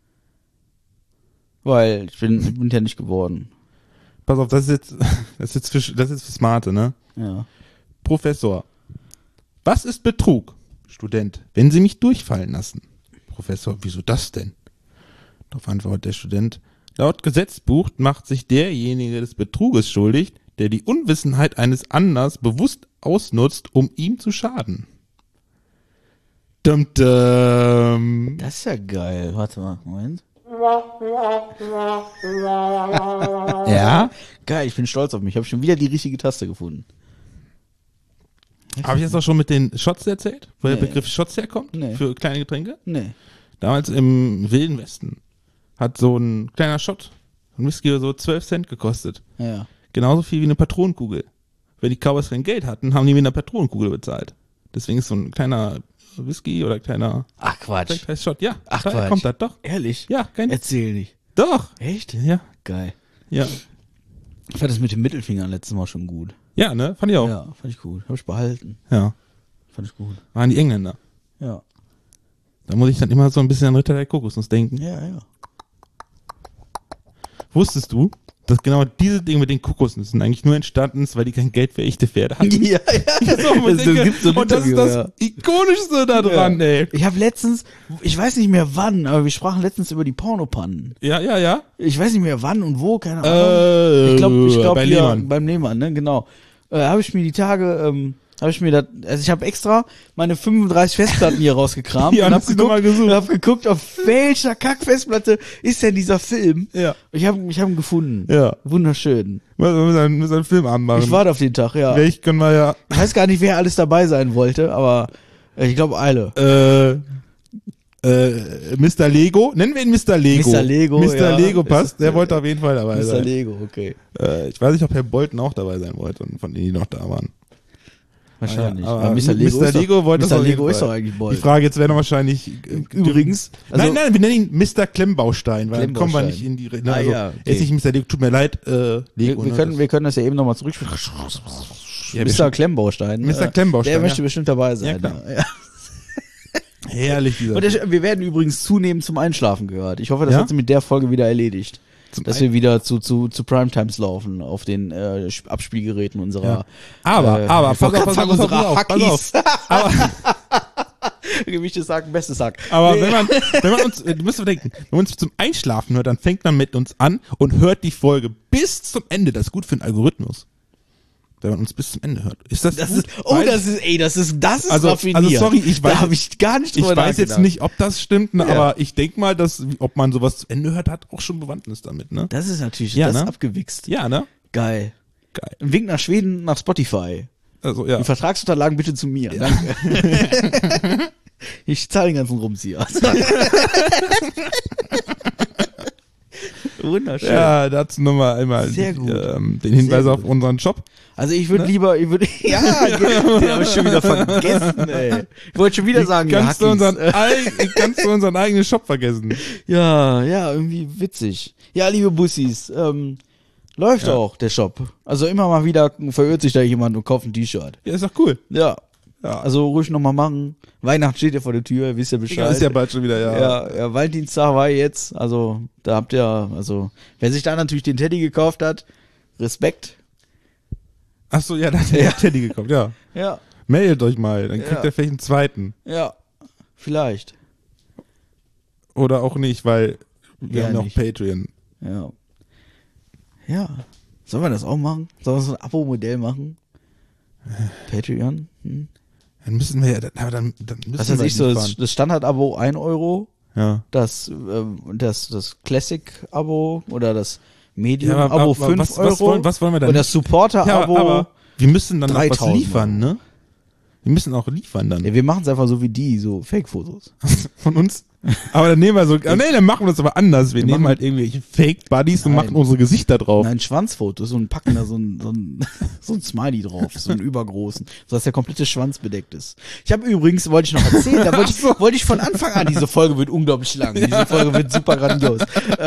Weil ich bin ja nicht geworden. Pass auf, das ist jetzt für Smarte, ne? Ja. Professor. Was ist Betrug? Student. Wenn Sie mich durchfallen lassen. Professor, wieso das denn? Darauf antwortet der Student. Laut Gesetzbuch macht sich derjenige des Betruges schuldig, der die Unwissenheit eines anderen bewusst ausnutzt, um ihm zu schaden. Dum, dum. Das ist ja geil. Warte mal, Moment. Ja? Geil, ich bin stolz auf mich. Ich habe schon wieder die richtige Taste gefunden. Habe ich jetzt auch schon mit den Shots erzählt? Wo der Nee. Begriff Shots herkommt? Nee. Für kleine Getränke? Nee. Damals im Wilden Westen hat so ein kleiner Shot, ein Whisky oder so, 12 Cent gekostet. Ja. Genauso viel wie eine Patronenkugel. Wenn die Cowboys kein Geld hatten, haben die mit einer Patronenkugel bezahlt. Deswegen ist so ein kleiner Whisky oder kleiner Ach, Quatsch. vielleicht heißt Shot. Ja, Ach, daher Quatsch. kommt das doch. Ehrlich? Ja, kein Erzähl nicht. Doch. Echt? Ja, Geil. ja. Ich fand das mit dem Mittelfinger letztes Mal schon gut. Ja, ne? Fand ich auch. Ja, fand ich gut. Hab ich behalten. Ja. Fand ich gut. Waren die Engländer. Ja. Da muss ich dann immer so ein bisschen an Ritter der Kokosnuss denken. Ja, ja. Wusstest du, dass genau diese Dinge mit den Kokosnüssen eigentlich nur entstanden ist, weil die kein Geld für echte Pferde hatten? Ja, ja. So, wo ich denke, gibt's so ein und das ist Interview, das Ikonischste da dran, ey. Ich habe letztens, ich weiß nicht mehr wann, aber wir sprachen letztens über die Pornopannen. Ja. Ich weiß nicht mehr wann und wo, keine Ahnung. Ich glaube bei hier Lehmann. beim Lehmann, ne, genau. Habe ich mir die Tage, ich habe extra meine 35 Festplatten hier rausgekramt Ja, und hast du noch mal gesucht. hab geguckt, auf welcher Kackfestplatte ist denn dieser Film? Ja. Ich habe ihn gefunden. Ja. Wunderschön. Wir müssen einen Filmabend machen. Ich warte auf den Tag, ja. Vielleicht können wir ja, Ich weiß gar nicht, wer alles dabei sein wollte, aber ich glaube alle. Mr. Lego, nennen wir ihn Mr. Lego. Mr. Lego, Mr. ja. Lego passt, der wollte auf jeden Fall dabei Mr. sein. Lego, okay. Ich weiß nicht, ob Herr Bolton auch dabei sein wollte und von denen, die noch da waren. Wahrscheinlich. Ja, aber Aber Mr. Lego wollte das Mr. auf jeden Lego ist Fall. doch eigentlich Die Bolt. Frage jetzt wäre noch wahrscheinlich, Übrigens, also- nein, wir nennen ihn Mr. Klemmbaustein, weil dann kommen wir Klemmbaustein. nicht in die, Ah, also, ja, okay. er ist nicht Mr. Lego, tut mir leid, Lego. wir können das ja eben nochmal zurückspielen. Ja, Mr. Klemmbaustein. Mr. Klemmbaustein, Der möchte ja. bestimmt dabei sein. Ja, klar. Ja. Herrlich, dieser. Und wir werden übrigens zunehmend zum Einschlafen gehört. Ich hoffe, das Ja? hat sich mit der Folge wieder erledigt. Zum Dass wir wieder zu Primetimes laufen auf den Abspielgeräten unserer. Ja. Aber, ich wollte gerade sagen, unserer pass auf. Hackies. Aber, Gewichte sagen, beste Sack. aber Nee. wenn man uns, du musst bedenken, wenn man uns zum Einschlafen hört, dann fängt man mit uns an und hört die Folge bis zum Ende. Das ist gut für den Algorithmus. Wenn man uns bis zum Ende hört. Ist das, Das gut? ist, das ist Also raffiniert. sorry, ich weiß- da habe ich gar nicht Ich drüber weiß jetzt nachgedacht. nicht, ob das stimmt, ne, Ja. aber ich denke mal, dass, ob man sowas zu Ende hört, hat auch schon Bewandtnis damit, ne? Das ist natürlich, Ja, das ist ne? abgewichst. Ja, ne? Geil. Geil. Ein Wink nach Schweden, nach Spotify. Also, ja. Die Vertragsunterlagen bitte zu mir. Danke. Ich zahle den ganzen Rums hier. Wunderschön. Ja, dazu nochmal einmal Sehr gut. Den Hinweis Sehr auf gut. unseren Shop. Also ich würde lieber, ja, den habe ich schon wieder vergessen, ey. Ich wollte schon wieder sagen, Kannst du Hackies. kannst du unseren eigenen Shop vergessen. Ja, irgendwie witzig. Ja, liebe Bussis, läuft auch der Shop. Also immer mal wieder verirrt sich da jemand und kauft ein T-Shirt. Ja, ist doch cool. Ja. Ja. Also ruhig nochmal machen. Weihnachten steht ja vor der Tür, wisst ihr Bescheid. Ja, ist ja bald schon wieder, ja. Ja, Valentinstag war jetzt, also da habt ihr, also wer sich da natürlich den Teddy gekauft hat, Respekt. Ach so, ja, da hat der Teddy gekauft, ja. Ja, Meldet euch mal, dann kriegt Ja. er vielleicht einen zweiten. ja, vielleicht. oder auch nicht, weil wir Ja, haben ja auch nicht. Patreon. Ja. Ja. Sollen wir das auch machen? Sollen wir so ein Abo-Modell machen? Patreon? Hm? Dann müssen wir ja, aber dann müssen Was weiß wir ich, so liefern. das Standard-Abo 1 Euro, Ja. das Classic-Abo oder das Ja, Medium-Abo aber 5 was Euro was wollen wir dann? und das Supporter-Abo. Ja, aber wir müssen dann auch was 3000 liefern, ne? Wir müssen auch liefern dann. Ja, wir machen es einfach so wie die, so Fake-Fotos. Von uns. Aber dann nehmen wir so, nee, dann machen wir das aber anders. Wir nehmen machen- halt irgendwelche Fake-Buddies und Nein. machen unsere Gesichter drauf. Nein, Schwanzfotos und packen da so ein Smiley drauf, so einen übergroßen, sodass der komplette Schwanz bedeckt ist. Ich habe übrigens, wollte ich noch erzählen, da wollte ich von Anfang an, diese Folge wird unglaublich lang, diese Folge wird super grandios.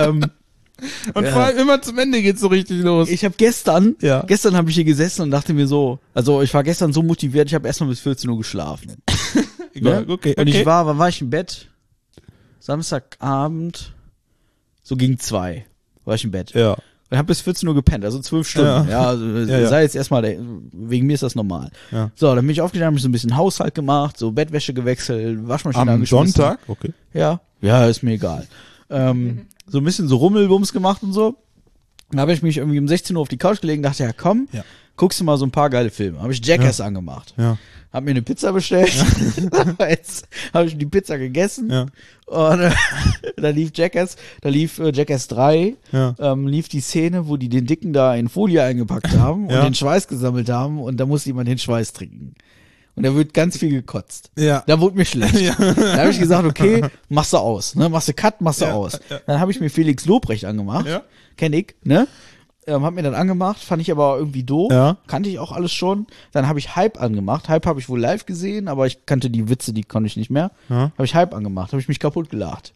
Und Ja. vor allem immer zum Ende geht's so richtig los. Ich habe gestern Ja. habe ich hier gesessen und dachte mir so, also ich war gestern so motiviert, ich habe erstmal bis 14 Uhr geschlafen. Egal, Ne? okay, Und ich okay. wann war ich im Bett? Samstagabend, so gegen 2 war ich im Bett. Ja. Und habe bis 14 Uhr gepennt, also 12 Stunden. Ja. Also, Ja. sei jetzt erstmal, wegen mir ist das normal. Ja. So, dann bin ich aufgestanden, habe mich so ein bisschen Haushalt gemacht, so Bettwäsche gewechselt, Waschmaschine Am angeschmissen. Sonntag? Okay. Ja, ist mir egal. So ein bisschen so Rummelbums gemacht und so. Dann habe ich mich irgendwie um 16 Uhr auf die Couch gelegt und dachte, ja komm, Ja. guckst du mal so ein paar geile Filme. Habe ich Jackass angemacht. Ja. Hab mir eine Pizza bestellt. Jetzt habe ich die Pizza gegessen. Ja. Und da lief Jackass 3, Ja. lief die Szene, wo die den Dicken da in Folie eingepackt haben Ja. und den Schweiß gesammelt haben und da muss jemand den Schweiß trinken. Und da wird ganz viel gekotzt. Ja. Da wurde mir schlecht. Ja. Da habe ich gesagt, okay, machst du aus. Ne? Machst du Cut, machst du Ja, aus. ja. Dann habe ich mir Felix Lobrecht angemacht. Ja. Kenn ich, ne? Hab mir dann angemacht, fand ich aber irgendwie doof. Ja. Kannte ich auch alles schon. Dann habe ich Hype angemacht. Hype habe ich wohl live gesehen, aber ich kannte die Witze, die konnte ich nicht mehr. Ja. Habe ich Hype angemacht, habe ich mich kaputt gelacht.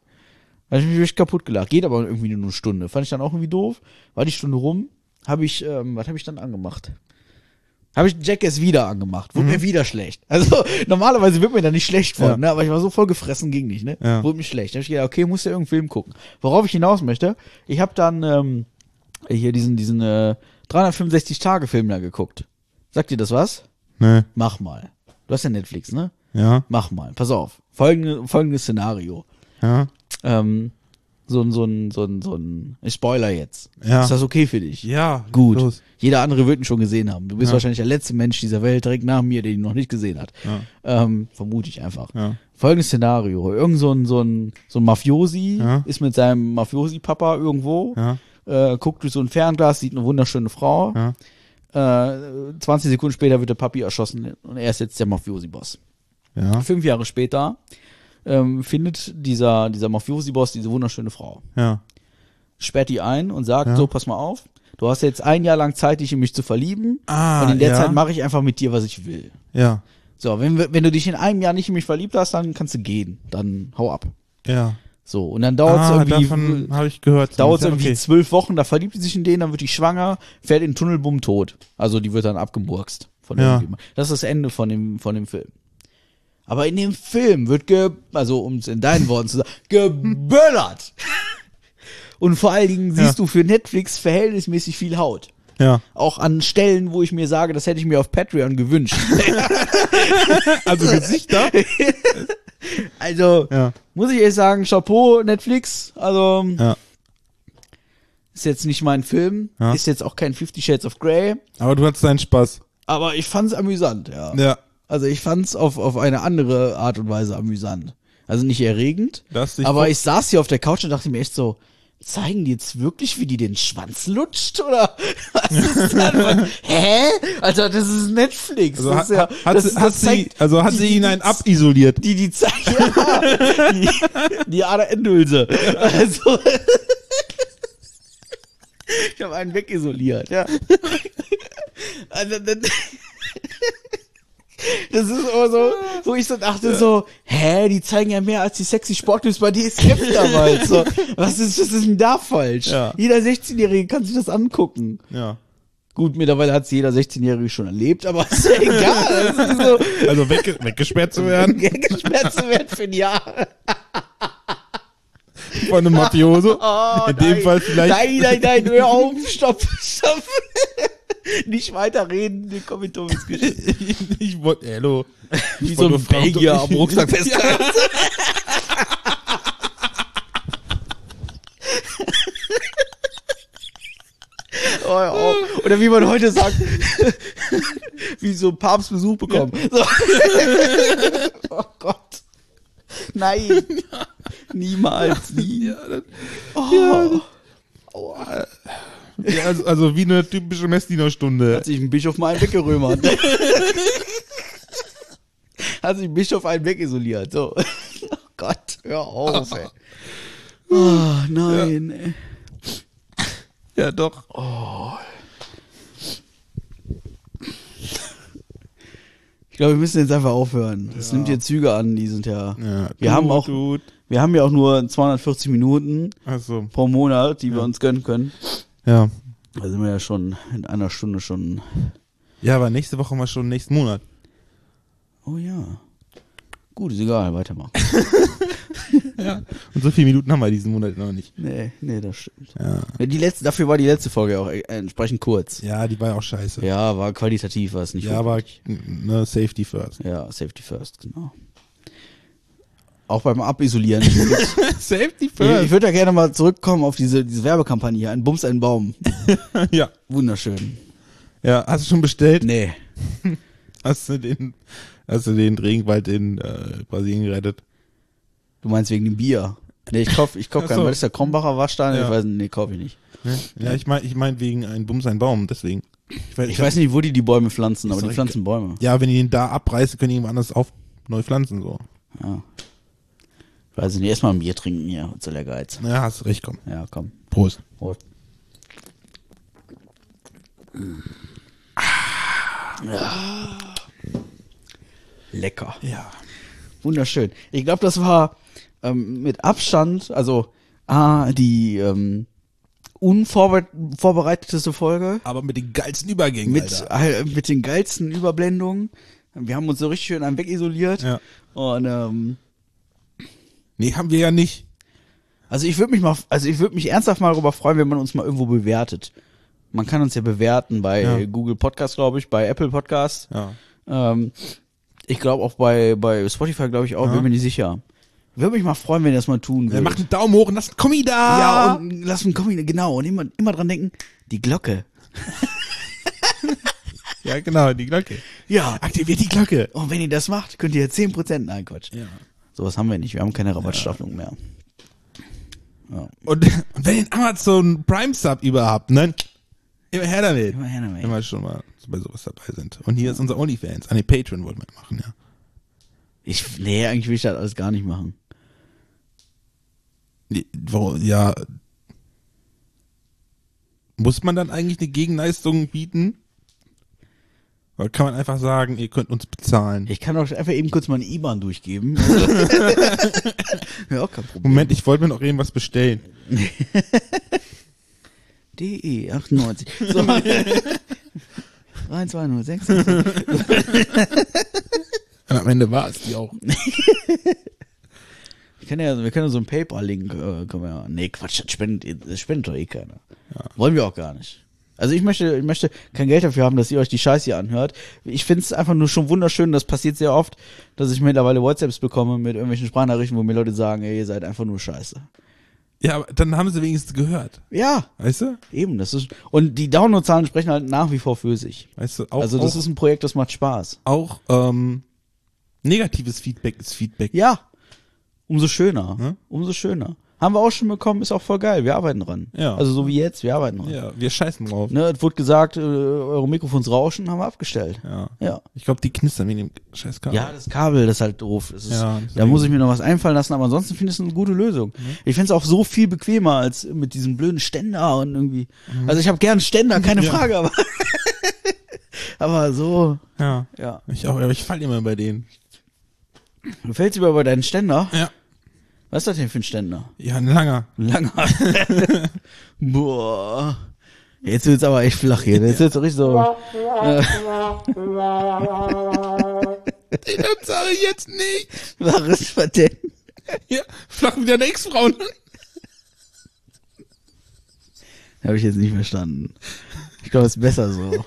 Geht aber irgendwie nur eine Stunde. Fand ich dann auch irgendwie doof. War die Stunde rum, habe ich, was habe ich dann angemacht? Habe ich Jackass wieder angemacht. Wurde mir wieder schlecht. Also normalerweise wird mir da nicht schlecht von, Ja. ne? Aber ich war so voll gefressen, ging nicht, ne? Ja. Wurde mir schlecht. Da habe ich gedacht, okay, muss ja irgendeinen Film gucken. Worauf ich hinaus möchte, ich habe dann hier diesen 365-Tage-Film da geguckt. Sagt dir das was? Nee. Mach mal. Du hast ja Netflix, ne? Ja. Mach mal. Pass auf. Folgendes Szenario. Ja. So ein ich Spoiler jetzt. Ja. Ist das okay für dich? Ja. Gut. Los. Jeder andere wird ihn schon gesehen haben. Du bist Ja. wahrscheinlich der letzte Mensch dieser Welt direkt nach mir, der ihn noch nicht gesehen hat. Ja. Vermute ich einfach. Ja. Folgendes Szenario. Irgend so ein Mafiosi Ja. ist mit seinem Mafiosi-Papa irgendwo, Ja. guckt durch so ein Fernglas, sieht eine wunderschöne Frau. Ja. 20 Sekunden später wird der Papi erschossen und er ist jetzt der Mafiosi-Boss. Ja. 5 Jahre später findet dieser Mafiosi-Boss diese wunderschöne Frau. Ja. Sperrt die ein und sagt, Ja. so, pass mal auf, du hast jetzt 1 Jahr lang Zeit, dich in mich zu verlieben Ah, und in der ja. Zeit mache ich einfach mit dir, was ich will. Ja. So, wenn du dich in einem Jahr nicht in mich verliebt hast, dann kannst du gehen, dann hau ab. Ja. So, und dann dauert es irgendwie, davon habe ich gehört. dauert's Ja, irgendwie okay. 12 Wochen, da verliebt die sich in den, dann wird die schwanger, fährt in den Tunnel, bumm, tot. Also die wird dann abgemurkst von Ja. irgendjemand. Das ist das Ende von dem Film. Aber in dem Film wird also um es in deinen Worten zu sagen, geböllert. Und vor allen Dingen siehst du für Netflix verhältnismäßig viel Haut. Ja. Auch an Stellen, wo ich mir sage, das hätte ich mir auf Patreon gewünscht. Also Gesichter? Also, Ja. muss ich ehrlich sagen, Chapeau, Netflix. Also, Ja. ist jetzt nicht mein Film. Ja. Ist jetzt auch kein 50 Shades of Grey. Aber du hattest deinen Spaß. Aber ich fand's amüsant, ja. Ja. Also, ich fand's auf eine andere Art und Weise amüsant. Also nicht erregend. Lass dich Aber vor- ich saß hier auf der Couch und dachte mir echt so, zeigen die jetzt wirklich, wie die den Schwanz lutscht? Oder was ist das? Hä? Also, das ist Netflix. Also das ist ja, das zeigt- hat sie ihn einen abisoliert. Die zeigt, ja, die Aderendhülse. Also, ich habe einen wegisoliert, ja. Also, das ist aber so, wo ich so dachte so, die zeigen ja mehr als die sexy Sportclips bei DSF damals. So, was ist denn da falsch? Ja. Jeder 16-Jährige kann sich das angucken. Ja. Gut, mittlerweile hat es jeder 16-Jährige schon erlebt, aber ist ja egal. Das ist so, Also weggesperrt zu werden gesperrt zu werden für ein Jahr. von einem Mafioso. Oh, In dem Fall vielleicht. Nein, hör auf, stopp. Nicht weiterreden, den komm in Tomis Geschichte. Ich wollte, hallo. Wie so ein Belgier am Rucksack festgehalten. Oh. Oder wie man heute sagt, wie so ein Papstbesuch bekommen. So. Oh Gott. Nein. Niemals, nie. Ja, also wie eine typische Messdienerstunde. Hat sich ein Bischof mal einen weggerömert. Hat sich ein Bischof einen wegisoliert. So. Oh Gott, hör auf, ey. Oh, nein, ey. Ja, doch. Ich glaube, wir müssen jetzt einfach aufhören. Das nimmt hier Züge an, die sind ja. Wir haben ja auch nur 240 Minuten Also, pro Monat, die wir uns gönnen können. ja. Da sind wir ja schon in einer Stunde schon. Ja, aber nächste Woche mal schon nächsten Monat. Oh ja. Gut, ist egal, weitermachen. Ja. Und so viele Minuten haben wir diesen Monat noch nicht. Nee, das stimmt. Ja. Ja, dafür war die letzte Folge auch entsprechend kurz. Ja, die war ja auch scheiße. Ja, war qualitativ, war es nicht. Ja, aber wirklich. ne, Safety first. Ja, Safety first, genau. Auch beim Abisolieren. Safety Ich würde da gerne mal zurückkommen auf diese Werbekampagne hier. Ein Bums, ein Baum. Ja. Wunderschön. Ja, hast du schon bestellt? Nee. Hast du den Regenwald in Brasilien gerettet? Du meinst wegen dem Bier? Nee, ich kauf Ach keinen, so. weil das ist der Krombacher Waschstein. Ja. Ich weiß nicht, nee, kauf ich nicht. Ne? Ja, ich mein wegen ein Bums, ein Baum, deswegen. Ich weiß nicht, wo die Bäume pflanzen, aber Ist die doch pflanzen Bäume. Ja, wenn die den da abreißen, können die irgendwo anders neu pflanzen, so. Ja. Ich weiß nicht, erstmal ein Bier trinken hier, so der Geiz. Ja, hast du recht, komm. Ja, komm. Prost. Prost. Ja. Lecker. Ja. Wunderschön. Ich glaube, das war mit Abstand, also die unvorbereiteteste Folge Aber mit den geilsten Übergängen, mit, Alter. mit den geilsten Überblendungen. Wir haben uns so richtig schön an wegisoliert. Ja. Und Nee, haben wir ja nicht. also ich würde mich ernsthaft mal darüber freuen, wenn man uns mal irgendwo bewertet. Man kann uns ja bewerten bei Google Podcast, glaube ich, bei Apple Podcast. Ja. Ich glaube auch bei Spotify, glaube ich auch, bin mir nicht sicher. Würde mich mal freuen, wenn ihr das mal tun Wir würdet. machen einen Daumen hoch und lassen Kommi da. Ja, und lass einen Kommi, genau. Und immer dran denken, die Glocke. Ja, genau, die Glocke. Ja. Aktiviert die Glocke. Und wenn ihr das macht, könnt ihr 10%. Nein, Quatsch. Ja. Sowas haben wir nicht. Wir haben keine Rabattstaffelung mehr. Ja. Und wenn ihr einen Amazon Prime Sub überhaupt, ne? Immer her damit. Immer her damit. Wenn wir schon mal bei sowas dabei sind. Und hier ist unser OnlyFans. An den Patreon wollten wir machen, ja. Nee, eigentlich will ich das alles gar nicht machen. Ja. Muss man dann eigentlich eine Gegenleistung bieten? Oder kann man einfach sagen, ihr könnt uns bezahlen? Ich kann auch einfach eben kurz meine IBAN durchgeben. Ja, auch kein Problem. Moment, ich wollte mir noch irgendwas bestellen. DE 98. So. 3206. Und am Ende war es die auch. Wir können ja so einen PayPal-Link, nee, Quatsch, das spendet doch eh keiner. Ja. Wollen wir auch gar nicht. Also ich möchte kein Geld dafür haben, dass ihr euch die Scheiße hier anhört. Ich finde es einfach nur schon wunderschön, das passiert sehr oft, dass ich mittlerweile WhatsApps bekomme mit irgendwelchen Sprachnachrichten, wo mir Leute sagen, ey, ihr seid einfach nur Scheiße. Ja, aber dann haben sie wenigstens gehört. Ja, Weißt du? eben, das ist, und die Downloadzahlen sprechen halt nach wie vor für sich. Weißt du, auch, Also das ist ein Projekt, das macht Spaß. auch negatives Feedback ist Feedback. Ja, umso schöner, Hm? umso schöner. Haben wir auch schon bekommen, ist auch voll geil, wir arbeiten dran. Ja. Also so wie jetzt, wir arbeiten dran. Ja, wir scheißen drauf. Ne, es wurde gesagt, eure Mikrofons rauschen, haben wir abgestellt. Ja. Ja. Ich glaube, die knistern wegen dem scheiß Kabel. Ja, das Kabel, das ist halt doof. Das ist, Ja, da deswegen. muss ich mir noch was einfallen lassen, aber ansonsten finde ich es eine gute Lösung. Ich finde es auch so viel bequemer als mit diesem blöden Ständer und irgendwie. Also ich habe gern Ständer, keine Ja. Frage, aber aber so, Ja. ja. Ich auch, aber ich falle immer bei denen. Du fällst über bei deinen Ständer? Ja. Was ist das denn für ein Ständer? Ja, ein langer. Ein langer. Boah. Jetzt wird's aber echt flach hier. Jetzt wird's richtig so. Das sage ich jetzt nicht. Was ist das denn? Ja, flach wie deine Ex-Frau. Habe ich jetzt nicht verstanden. Ich glaube, es ist besser so.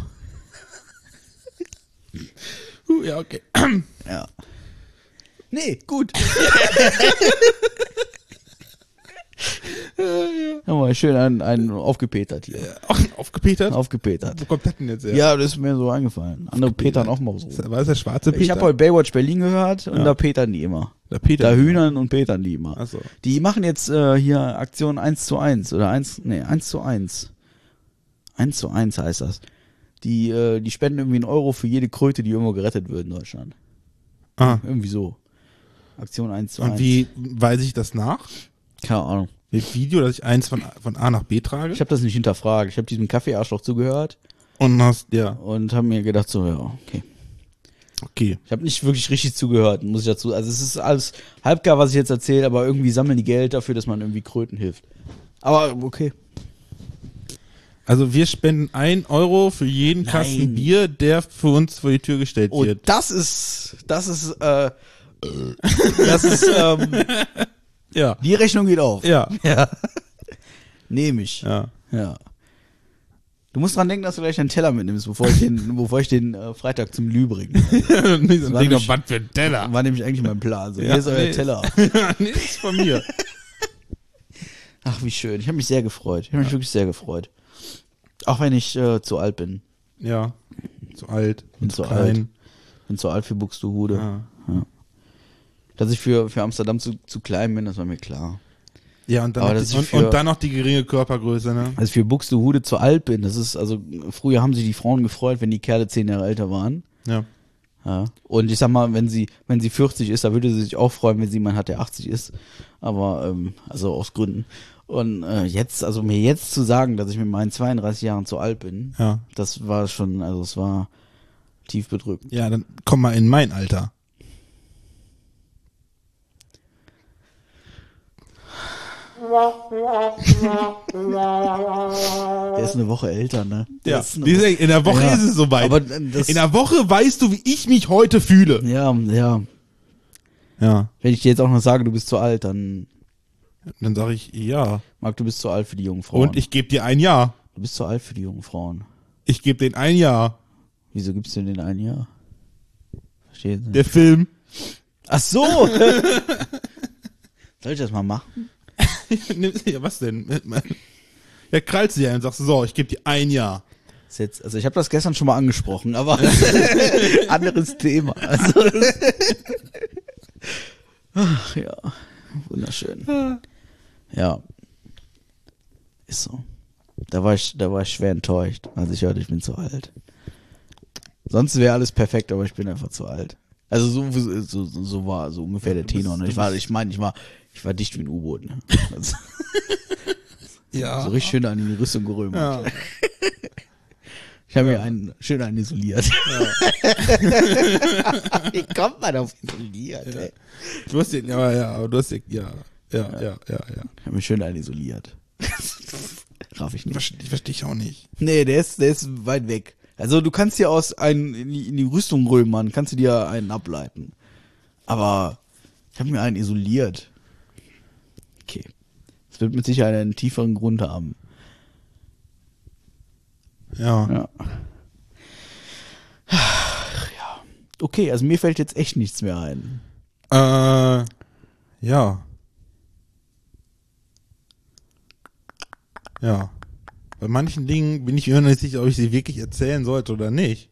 Ja, okay. Ja. Nee, gut. Haben wir schön einen aufgepetert hier. Aufgepetert? Aufgepetert. Wo kommt das denn jetzt her? Ja, das ist mir so eingefallen. Andere petern auch mal so. War das der schwarze Peter? Ich habe heute Baywatch Berlin gehört und Ja. da petern die immer. Der Peter. Da hühnern und petern die immer. Ach so. Die machen jetzt hier Aktion 1:1 oder 1:1. 1:1 heißt das. Die spenden irgendwie 1 Euro für jede Kröte, die irgendwo gerettet wird in Deutschland. Ah. Irgendwie so. Aktion 1:1. Und wie weise ich das nach? Keine Ahnung. Mit Video, dass ich eins von A nach B trage? Ich habe das nicht hinterfragt. Ich habe diesem Kaffeearschloch zugehört Und hast, ja, und habe mir gedacht so, ja, okay. okay. Ich habe nicht wirklich richtig zugehört, muss ich dazu. Also es ist alles halbgar, was ich jetzt erzähle, aber irgendwie sammeln die Geld dafür, dass man irgendwie Kröten hilft. Aber okay. Also wir spenden 1 Euro für jeden Kasten Nein. Bier, der für uns vor die Tür gestellt Und wird. das ist, Ja. die Rechnung geht auf. Ja. Ja. Nehme ich. Ja. Ja. Du musst dran denken, dass du gleich einen Teller mitnimmst, bevor ich den Freitag zum Lü bringe. Nicht so ein Ding, nämlich- auf was für ein Teller. War nämlich eigentlich mein Plan. So, Ja, hier ist euer nee. Teller. Nee, das ist von mir. Ach, wie schön. Ich habe mich sehr gefreut. Ich habe mich wirklich sehr gefreut. Auch wenn ich zu alt bin. Ja. Zu alt. Bin zu zu klein. alt. Bin zu alt für Buxtehude. Ja. Dass ich für Amsterdam zu klein bin, das war mir klar. Ja, und dann, Aber noch das die, ist und dann noch die geringe Körpergröße, ne? Dass ich für Buxtehude zu alt bin, das ist, also früher haben sich die Frauen gefreut, wenn die Kerle 10 Jahre älter waren. Ja. Ja. Und ich sag mal, wenn sie 40 ist, da würde sie sich auch freuen, wenn sie jemand hat, der 80 ist. Aber, also aus Gründen. Und mir jetzt zu sagen, dass ich mit meinen 32 Jahren zu alt bin, Ja. das war schon, also es war tief bedrückend. Ja, dann komm mal in mein Alter. Der ist eine Woche älter, ne? Der ist eine In der Woche Ja. ist es soweit. Aber das, In der Woche weißt du, wie ich mich heute fühle. ja. Ja. Wenn ich dir jetzt auch noch sage, du bist zu alt, dann, Dann sage ich, ja. Marc, du bist zu alt für die jungen Frauen. Und ich gebe dir 1 Jahr. Du bist zu alt für die jungen Frauen. Ich gebe denen 1 Jahr. Wieso gibst du denn 1 Jahr? Verstehe nicht. Der Film. Ach so! Soll ich das mal machen? Ja, was denn? Ja, krallst du dir ein und sagst, so, ich gebe dir 1 Jahr. Ist jetzt, also ich habe das gestern schon mal angesprochen, aber anderes Thema. Also, ach ja, wunderschön. Ja, ist so. Da war ich schwer enttäuscht, als ich hörte, ich bin zu alt. Sonst wäre alles perfekt, aber ich bin einfach zu alt. Also so war so ungefähr der Tenor. Ne? Ich war dicht wie ein U-Boot. Ne? Also, Ja. so richtig schön an die Rüstung gerömt. Ja. Ich habe mir schön einen isoliert. Wie kommt man auf isoliert? Ey? Du hast den, aber du hast den, ja. Ich habe mir schön einen isoliert. Raff ich nicht. Ich verstehe ich auch nicht. Nee, der ist weit weg. Also du kannst dir aus einen in die Rüstung römern, kannst du dir einen ableiten. Aber ich habe mir einen isoliert. Okay. Das wird mit Sicherheit einen tieferen Grund haben. Ja. Ja. Ja. Okay, also mir fällt jetzt echt nichts mehr ein. Ja. Ja. Bei manchen Dingen bin ich mir noch nicht sicher, ob ich sie wirklich erzählen sollte oder nicht.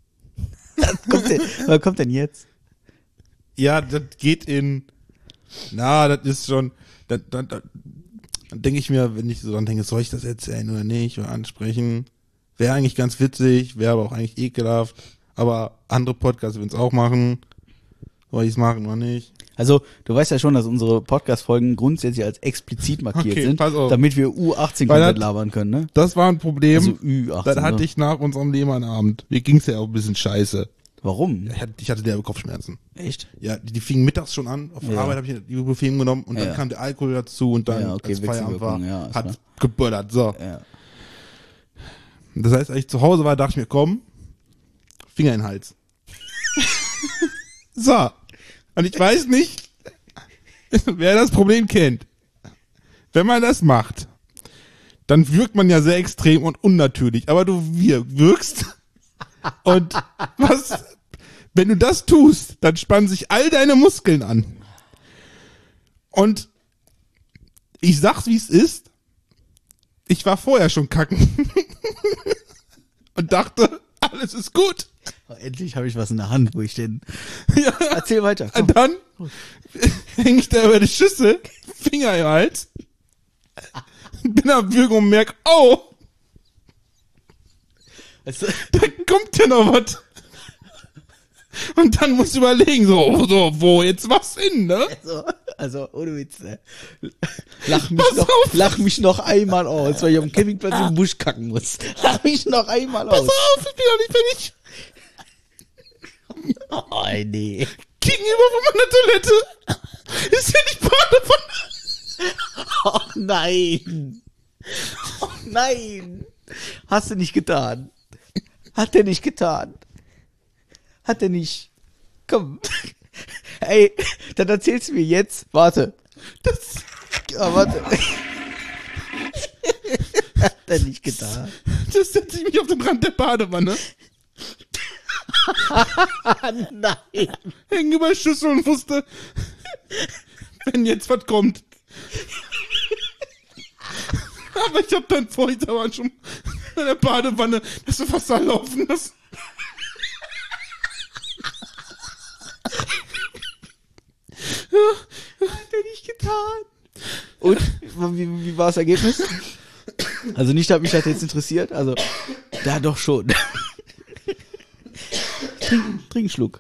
Was kommt denn jetzt? Ja, das geht das ist schon, dann denke ich mir, wenn ich so dann denke, soll ich das erzählen oder nicht oder ansprechen? Wäre eigentlich ganz witzig, wäre aber auch eigentlich ekelhaft. Aber andere Podcasts würden es auch machen. Soll ich es machen oder nicht? Also, du weißt ja schon, dass unsere Podcast-Folgen grundsätzlich als explizit markiert Okay, sind, pass auf. damit wir U18 Weil komplett das- labern können, ne? Das war ein Problem. Also Ü18. das hatte ne? ich nach unserem Lehmannabend. Mir ging's ja auch ein bisschen scheiße. Warum? Ich hatte derbe Kopfschmerzen. Echt? Ja, die fingen mittags schon an. Auf Ja. Arbeit habe ich die Ibuprofen genommen und dann Ja. kam der Alkohol dazu und dann, Ja, okay, als Feierabend war, Wechselwirkung, ja, ist hat klar. geböllert. So. Ja. Das heißt, als ich zu Hause war, dachte ich mir, komm, Finger in den Hals. So. Und ich weiß nicht, wer das Problem kennt. Wenn man das macht, dann wirkt man ja sehr extrem und unnatürlich. Aber du wirkst. Und wenn du das tust, dann spannen sich all deine Muskeln an. Und Ich sag's, wie es ist. Ich war vorher schon kacken. Und dachte, alles ist gut. Oh, endlich habe ich was in der Hand, wo ich denn... Ja. Erzähl weiter, komm. Und dann hänge ich da über die Schüssel, Finger im Hals, bin am Würgen und merk, oh, Also, da kommt ja noch was. Und dann musst du überlegen, wo jetzt was hin, ne? also ohne Witz, ne? Lach mich noch einmal aus, weil ich auf dem Campingplatz im Busch kacken muss. Lach mich noch einmal aus. Pass auf, ich bin doch nicht fertig. Oh, nee. Gegenüber von meiner Toilette ist ja die Badewanne. Oh nein. Oh nein. Hast du nicht getan. Hat er nicht getan. Hat er nicht. Komm. Ey, dann erzählst du mir jetzt. Warte. Warte. Hat er nicht getan. Das setze ich mich auf den Rand der Badewanne, Nein. hängen über die Schüssel und wusste, wenn jetzt was kommt. Aber ich hab dann vorhin aber schon in der Badewanne das Wasser laufen lassen. Hat er nicht getan. Und? Wie war das Ergebnis? Also nicht, dass mich das jetzt interessiert. Also, da doch schon. Trink einen Schluck.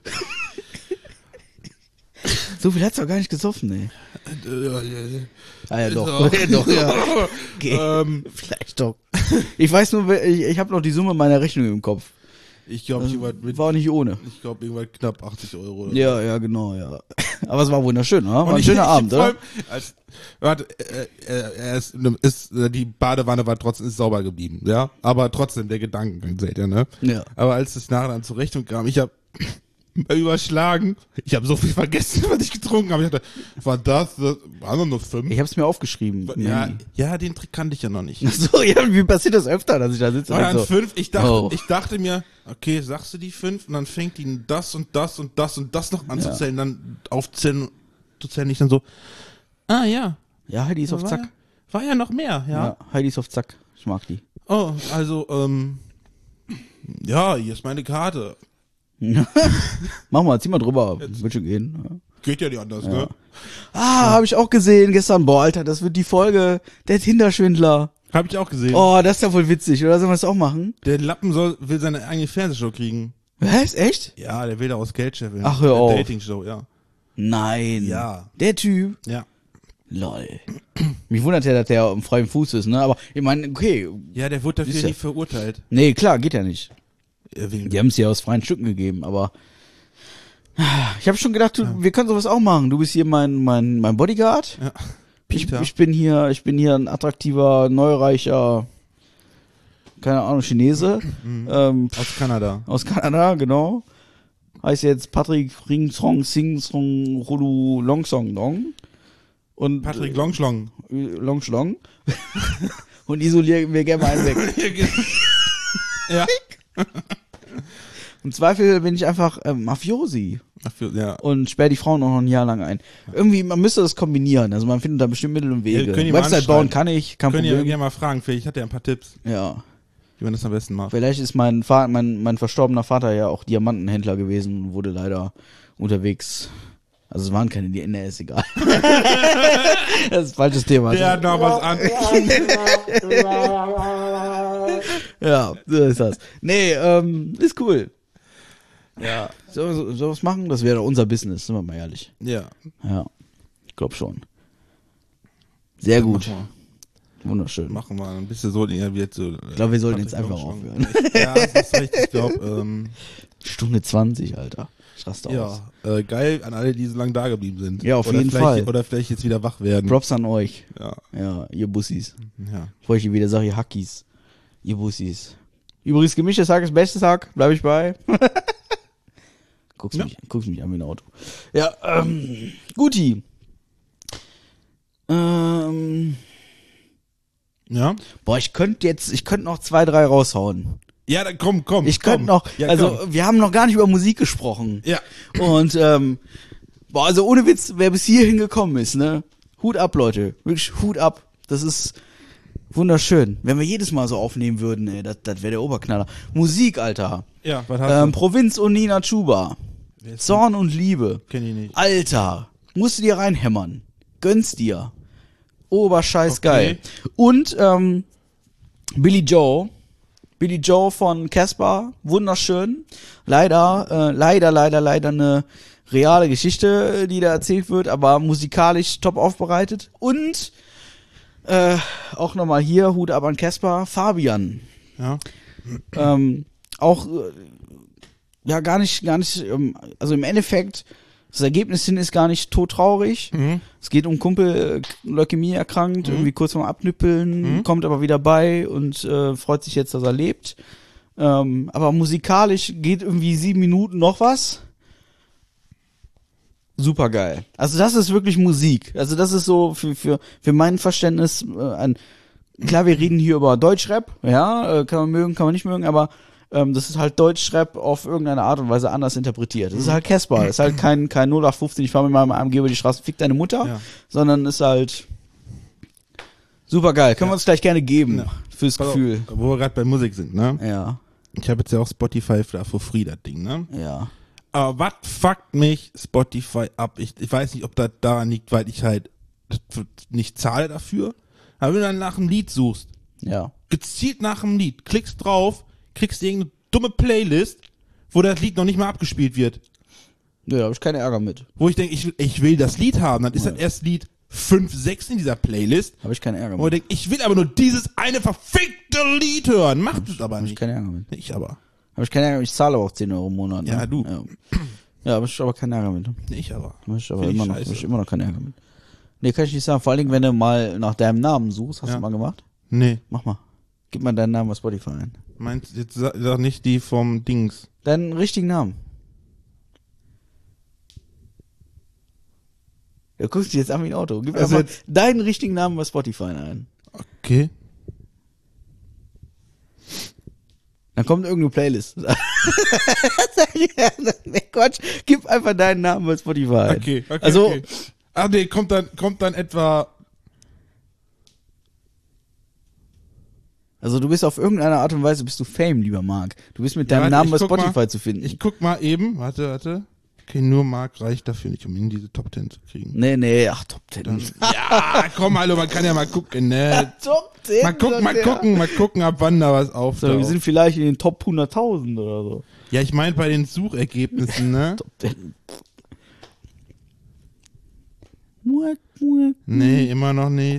So viel hat's doch gar nicht gesoffen, ey. Ah ja, doch. Doch, ja. Okay. Vielleicht doch. Ich weiß nur, ich habe noch die Summe meiner Rechnung im Kopf. Ich glaube, War nicht ohne. ich glaube, irgendwann knapp 80 Euro. Oder Ja, ja, genau, ja. Aber es war wunderschön, oder? War ein schöner Abend, oder? Die Badewanne war trotzdem ist sauber geblieben, ja. Aber trotzdem, der Gedankengang seht ihr, ne? Ja. Aber als es nachher dann zur Rechnung kam, ich habe überschlagen. Ich habe so viel vergessen, was ich getrunken habe. Ich dachte, das waren nur 5. Ich habe es mir aufgeschrieben. Ja, den Trick kannte ich ja noch nicht. Ach so, ja, wie passiert das öfter, dass ich da sitze? War dann und so. 5. Ich Oh. dachte mir, okay, sagst du die 5 und dann fängt die das und das und das und das noch anzuzählen, dann aufzählen, zu zählen, ich dann so, ja. Ja, Heidi ist auf Zack. War ja noch mehr, ja. Heidi ist auf Zack. Ich mag die. Oh, also, ja, hier ist meine Karte. Mach mal, zieh mal drüber. Wird schon gehen. Ja. Geht ja nicht anders, ne? Habe ich auch gesehen gestern. Boah, Alter, das wird die Folge der Tinder-Schwindler. Hab ich auch gesehen. Oh, das ist ja wohl witzig, oder? Sollen wir das auch machen? Der Lappen will seine eigene Fernsehshow kriegen. Was? Echt? Ja, der will daraus Geld scheffeln. Ach, hör auf. Dating-Show, ja. Nein. Ja. Der Typ? Ja. Lol. Mich wundert ja, dass der auf freiem Fuß ist, ne? Aber ich meine, okay. Ja, der wurde Ist dafür ja- nie verurteilt. Nee, klar, geht ja nicht. Wegen Die haben es ja aus freien Stücken gegeben, aber ich habe schon gedacht, wir können sowas auch machen. Du bist hier mein Bodyguard. Ja. Ich Peter. bin hier ein attraktiver, neureicher, keine Ahnung, Chinese. Aus Kanada. Aus Kanada, genau. Heißt jetzt Patrick Ring Song Sing Song Rulu Long Song Dong. Und Patrick Longschlong. Long Schlong. Und isolieren wir gerne mal einen weg. Ja. Im Zweifel bin ich einfach Mafiosi Ja. und sperre die Frauen auch noch ein Jahr lang ein. Irgendwie, man müsste das kombinieren. Also man findet da bestimmt Mittel und Wege. Ja, können die mal Website bauen anschreiben. kann ich, kein Können ihr Problem. gerne mal fragen, vielleicht hat er ein paar Tipps, Ja. wie man das am besten macht. Vielleicht ist mein verstorbener Vater ja auch Diamantenhändler gewesen und wurde leider unterwegs. Also es waren keine DNR, ist egal. Das ist ein falsches Thema. Der hat noch was an. Ja, so ist das. Nee, ist cool. Ja. So was machen, das wäre unser Business, sind wir mal ehrlich. Ja. Ja, ich glaube schon. Sehr gut. Wunderschön. Machen wir ein bisschen so, wie jetzt so. Ich glaube, wir sollten jetzt einfach aufhören. Ja, das ist recht. Ich glaube, Stunde 20, Alter. Ich raste aus. ja, geil an alle, die so lange da geblieben sind. Ja, auf Oder jeden vielleicht- Fall. Oder vielleicht jetzt wieder wach werden. Props an euch. Ja, Ja, ihr Bussis. ja. Bevor ich hier wieder sage, ihr Hackies. Ihr Bussis. Übrigens, gemischtes Tag ist beste Tag. Bleib ich bei. Guckst mich an wie ein Auto. Ja, Guti. Ja? Boah, ich könnte noch 2, 3 raushauen. Ja, dann komm. Ich könnte noch, Ja, also komm. wir haben noch gar nicht über Musik gesprochen. Ja. Und, boah, also ohne Witz, wer bis hierhin gekommen ist, ne? Hut ab, Leute. Wirklich Hut ab. Das ist wunderschön. Wenn wir jedes Mal so aufnehmen würden, ey, das wäre der Oberknaller. Musik, Alter. Ja, was hast du? Provinz und Nina Chuba. Zorn und Liebe. Kenn ich nicht. Alter. Musst du dir reinhämmern. Gönn's dir. Oberscheiß geil. Okay. Und Billy Joe. Billy Joe von Casper. Wunderschön. Leider eine reale Geschichte, die da erzählt wird, aber musikalisch top aufbereitet. Und auch nochmal hier, Hut ab an Casper, Fabian. Ja. Auch, ja, gar nicht, also im Endeffekt, das Ergebnis hin ist gar nicht todtraurig. Es geht um einen Kumpel, Leukämie erkrankt, irgendwie kurz vorm Abnüppeln, kommt aber wieder bei und freut sich jetzt, dass er lebt. Aber musikalisch geht irgendwie 7 Minuten noch was. Super geil. Also das ist wirklich Musik. Also das ist so für mein Verständnis klar, wir reden hier über Deutschrap, ja, kann man mögen, kann man nicht mögen, aber das ist halt Deutschrap auf irgendeine Art und Weise anders interpretiert. Das ist halt Casper, das ist halt kein 0815, ich fahre mit meinem AMG über die Straße, fick deine Mutter, sondern ist halt super geil. Können wir uns gleich gerne geben fürs Gefühl. Wo wir gerade bei Musik sind, ne? Ja. Ich habe jetzt ja auch Spotify for free, das Ding, ne? Ja. Aber was fuckt mich Spotify ab? Ich weiß nicht, ob das daran liegt, weil ich halt nicht zahle dafür. Aber wenn du dann nach einem Lied suchst, Ja. gezielt nach einem Lied, klickst drauf, kriegst irgendeine dumme Playlist, wo das Lied noch nicht mal abgespielt wird. Ja, da habe ich keinen Ärger mit. Wo ich denke, ich will das Lied haben. Dann ist das erst Lied 5, 6 in dieser Playlist. Habe ich keinen Ärger Wo ich mit. denke, ich will aber nur dieses eine verfickte Lied hören. Macht es aber Habe ich nicht. keinen Ärger mit. Ich aber. Habe ich keinen Ärger mit. Ich zahle aber auch 10 Euro im Monat. Ne? Ja, du. Ja, habe ich aber keinen Ärger mit. Ich aber. Habe ich aber Find ich immer noch, scheiße. hab ich immer noch keinen Ärger mit. Nee, kann ich nicht sagen. Vor allen Dingen, wenn du mal nach deinem Namen suchst. Hast du mal gemacht? Nee. Mach mal. Gib mal deinen Namen bei Spotify ein. Meinst jetzt sag nicht die vom Dings. Deinen richtigen Namen. Ja, guckst dich jetzt an wie ein Auto. Gib Also einfach jetzt- deinen richtigen Namen bei Spotify ein. Okay. Dann kommt irgendeine Playlist. Nee, Quatsch. Gib einfach deinen Namen bei Spotify ein. Okay. Also, okay. Ach nee, kommt dann etwa. Also du bist auf irgendeine Art und Weise bist du Fame, lieber Marc. Du bist mit deinem warte, Namen bei ich guck Spotify mal. zu finden. Ich guck mal eben. Warte. Okay, nur Mark reicht dafür nicht, um in diese Top 10 zu kriegen. Nee, ach, Top 10. Ja, komm, hallo, man kann ja mal gucken, ne? Top 10. Mal gucken, ab wann da was So, auftaucht. wir sind vielleicht in den Top 100.000 oder so. Ja, ich meine bei den Suchergebnissen, ne? Top 10. Nee, immer noch nicht.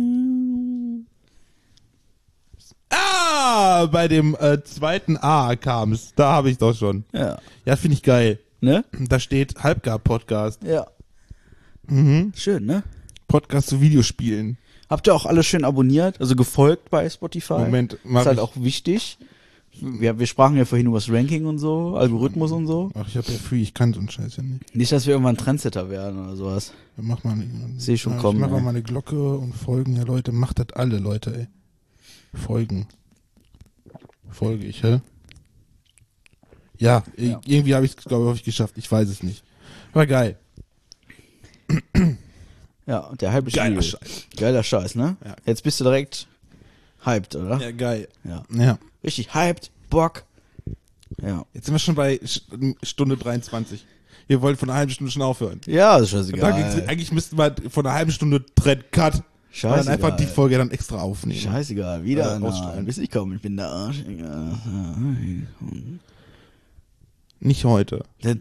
Ah, bei dem zweiten A kam's. Da habe ich doch schon. Ja. Ja, finde ich geil. Ne? Da steht Halbgar-Podcast. Ja. Schön, ne? Podcast zu Videospielen. Habt ihr auch alle schön abonniert, also gefolgt bei Spotify? Moment, mach ist halt ich. auch wichtig. Wir sprachen ja vorhin über das Ranking und so, Algorithmus und so. Ach, ich habe ja free, ich kann so einen Scheiß ja nicht. Nicht, dass wir irgendwann Trendsetter werden oder sowas. Mach mal eine, Seh schon kommen, Ich mach ey. auch mal eine Glocke und Folgen. Ja, Leute, macht das alle, Leute, ey. Folgen. Folge ich, hä? Ja, irgendwie habe ich es, glaube ich, geschafft. Ich weiß es nicht. Aber geil. Ja, und der Hype ist Geiler übel. Scheiß. Geiler Scheiß, ne? Ja. Jetzt bist du direkt hyped, oder? Ja, geil. Ja. Ja. Richtig hyped, Bock. Ja. Jetzt sind wir schon bei Stunde 23. Ihr wollt von einer halben Stunde schon aufhören. Ja, das ist Da scheißegal. eigentlich müssten wir von einer halben Stunde Cut. Und dann Scheißegal. einfach die Folge dann extra aufnehmen. Scheißegal, wieder ausstrahlen. bis ich komme, ich bin der Arsch. Nicht heute. Was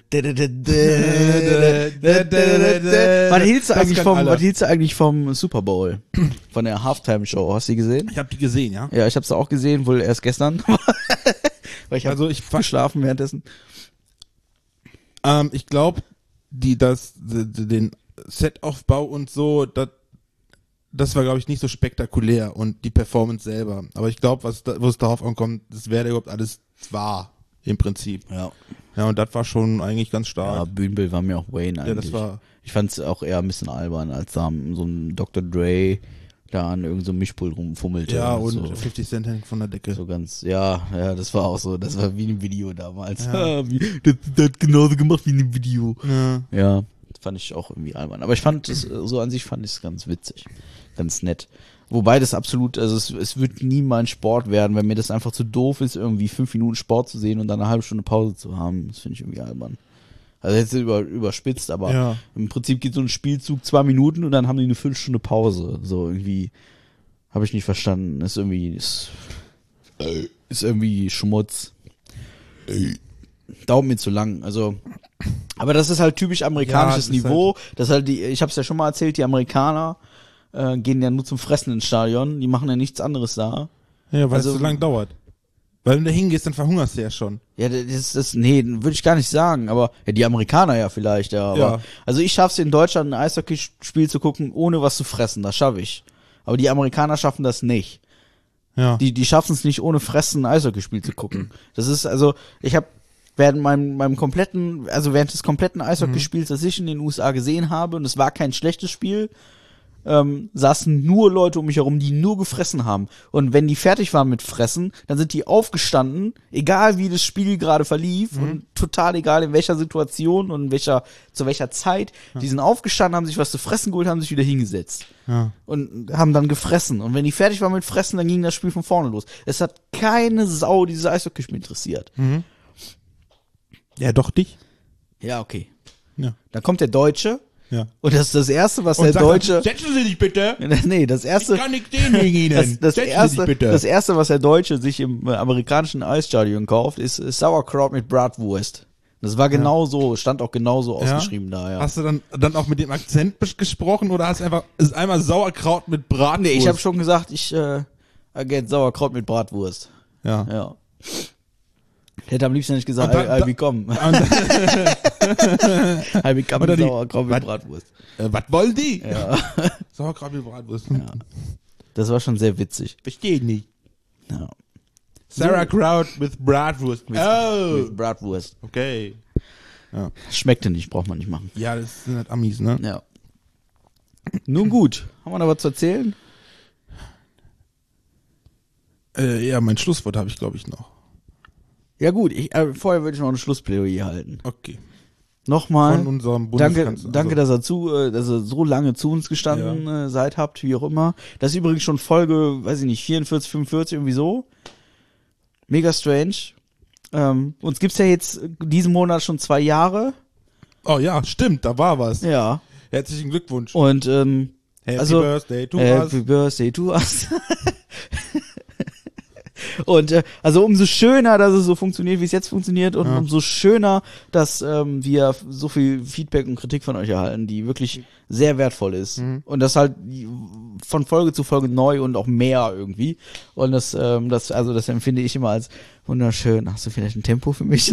hieltst du eigentlich vom Super Bowl? Von der Halftime Show, hast du die gesehen? Ich habe die gesehen, ja. Ja, ich habe sie auch gesehen, wohl erst gestern. Weil ich habe Also ich geschlafen währenddessen. Ich glaube, den Setaufbau und so, das war, glaube ich, nicht so spektakulär und die Performance selber. Aber ich glaube, wo es darauf ankommt, das wäre überhaupt alles wahr, im Prinzip. Ja. Ja, und das war schon eigentlich ganz Ja, stark. Bühnenbild war mir auch Wayne eigentlich. Ja, das war. Ich fand es auch eher ein bisschen albern, als da so ein Dr. Dre da an irgendeinem so Mischpult rumfummelte. Ja, und so. 50 Cent hängt von der Decke. So ganz, ja, das war auch so, das war wie ein Video damals. Ja. Das hat genauso gemacht wie in dem Video. Ja. Ja, Fand ich auch irgendwie albern. Aber ich fand es, so an sich fand ich es ganz witzig. Ganz nett. Wobei das absolut, also es wird nie mein Sport werden, wenn mir das einfach zu doof ist, irgendwie 5 Minuten Sport zu sehen und dann eine halbe Stunde Pause zu haben. Das finde ich irgendwie albern. Also jetzt überspitzt, aber im Prinzip geht so ein Spielzug 2 Minuten und dann haben die eine Viertelstunde Pause. So irgendwie habe ich nicht verstanden. Ist irgendwie Schmutz. Dauert mir zu lang. Also, aber das ist halt typisch amerikanisches Niveau. Das ist halt ich habe es ja schon mal erzählt, die Amerikaner gehen ja nur zum Fressen ins Stadion. Die machen ja nichts anderes da. Ja, weil es so lang dauert. Weil wenn du da hingehst, dann verhungerst du ja schon. Ja, nee, würde ich gar nicht sagen, aber ja, die Amerikaner ja vielleicht, ja. Aber, also ich schaff's in Deutschland ein Eishockeyspiel zu gucken, ohne was zu fressen, das schaffe ich. Aber die Amerikaner schaffen das nicht. Ja. Die schaffen es nicht, ohne Fressen ein Eishockeyspiel zu gucken. Das ist, also, ich habe während während des kompletten Eishockeyspiels, das ich in den USA gesehen habe, und es war kein schlechtes Spiel, saßen nur Leute um mich herum, die nur gefressen haben. Und wenn die fertig waren mit Fressen, dann sind die aufgestanden, egal wie das Spiel gerade verlief und total egal in welcher Situation und zu welcher Zeit, die sind aufgestanden, haben sich was zu fressen geholt, haben sich wieder hingesetzt. Ja. Und haben dann gefressen. Und wenn die fertig waren mit Fressen, dann ging das Spiel von vorne los. Es hat keine Sau dieses Eishockeyspiel interessiert. Ja, doch dich. Ja, okay. Ja. Dann kommt der Deutsche. Ja. Und das ist das Erste, was Und der sagt Deutsche... dann, setzen Sie sich bitte. Nee, das Erste... Ich kann nicht sehen wegen Ihnen. Das Setzen Sie sich bitte. das Erste, was der Deutsche sich im amerikanischen Eisstadion kauft, ist Sauerkraut mit Bratwurst. Das war genau so, stand auch genauso ausgeschrieben da, ja. Hast du dann auch mit dem Akzent gesprochen oder hast du ist einmal Sauerkraut mit Bratwurst? Nee, ich habe schon gesagt, ich get Sauerkraut mit Bratwurst. Ja. Ja. Ich hätte am liebsten nicht gesagt, I become. I become Sauerkraut mit Bratwurst. Was wollen die? Ja. Sauerkraut mit Bratwurst. Ja. Das war schon sehr witzig. Verstehe nicht. Ja. Sauerkraut with Bratwurst. Mit Bratwurst. Okay. Ja. Schmeckte nicht, braucht man nicht machen. Ja, das sind halt Amis, ne? Ja. Nun gut, haben wir noch was zu erzählen? Ja, mein Schlusswort habe ich, glaube ich, noch. Ja gut, vorher würde ich noch ein Schlussplädoyer halten. Okay. Nochmal, Von unserem Bundeskanzler. danke, dass ihr so lange zu uns gestanden seid, wie auch immer. Das ist übrigens schon Folge, weiß ich nicht, 44, 45, irgendwie so. Mega strange. Uns gibt's ja jetzt diesen Monat schon 2 Jahre. Oh ja, stimmt, da war was. Ja. Herzlichen Glückwunsch. Und Happy Birthday to us. Happy Birthday to us. Und also umso schöner, dass es so funktioniert, wie es jetzt funktioniert, und umso schöner, dass wir so viel Feedback und Kritik von euch erhalten, die wirklich sehr wertvoll ist. Und das halt von Folge zu Folge neu und auch mehr irgendwie. Und das empfinde ich immer als wunderschön. Hast du vielleicht ein Tempo für mich?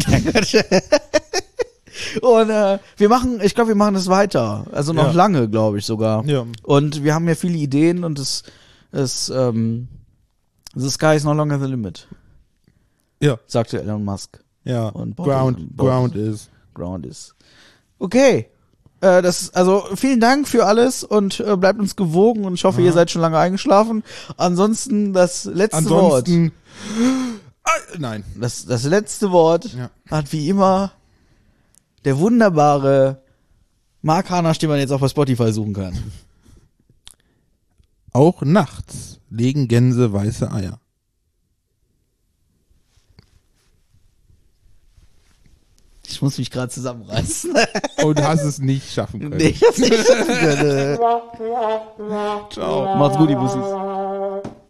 Und ich glaube, wir machen das weiter. Also noch lange, glaube ich sogar. Ja. Und wir haben ja viele Ideen und the sky is no longer the limit. Ja. Sagte Elon Musk. Ja. Und Ground is. Okay. Vielen Dank für alles und bleibt uns gewogen, und ich hoffe, ihr seid schon lange eingeschlafen. Ansonsten das letzte Wort. Nein. Das letzte Wort hat wie immer der wunderbare Mark Hanasch, den man jetzt auch bei Spotify suchen kann. Auch nachts legen Gänse weiße Eier. Ich muss mich gerade zusammenreißen. Und du hast es nicht schaffen können. Nee, ich hab's nicht schaffen können. Ciao. Macht's gut, die Bussis.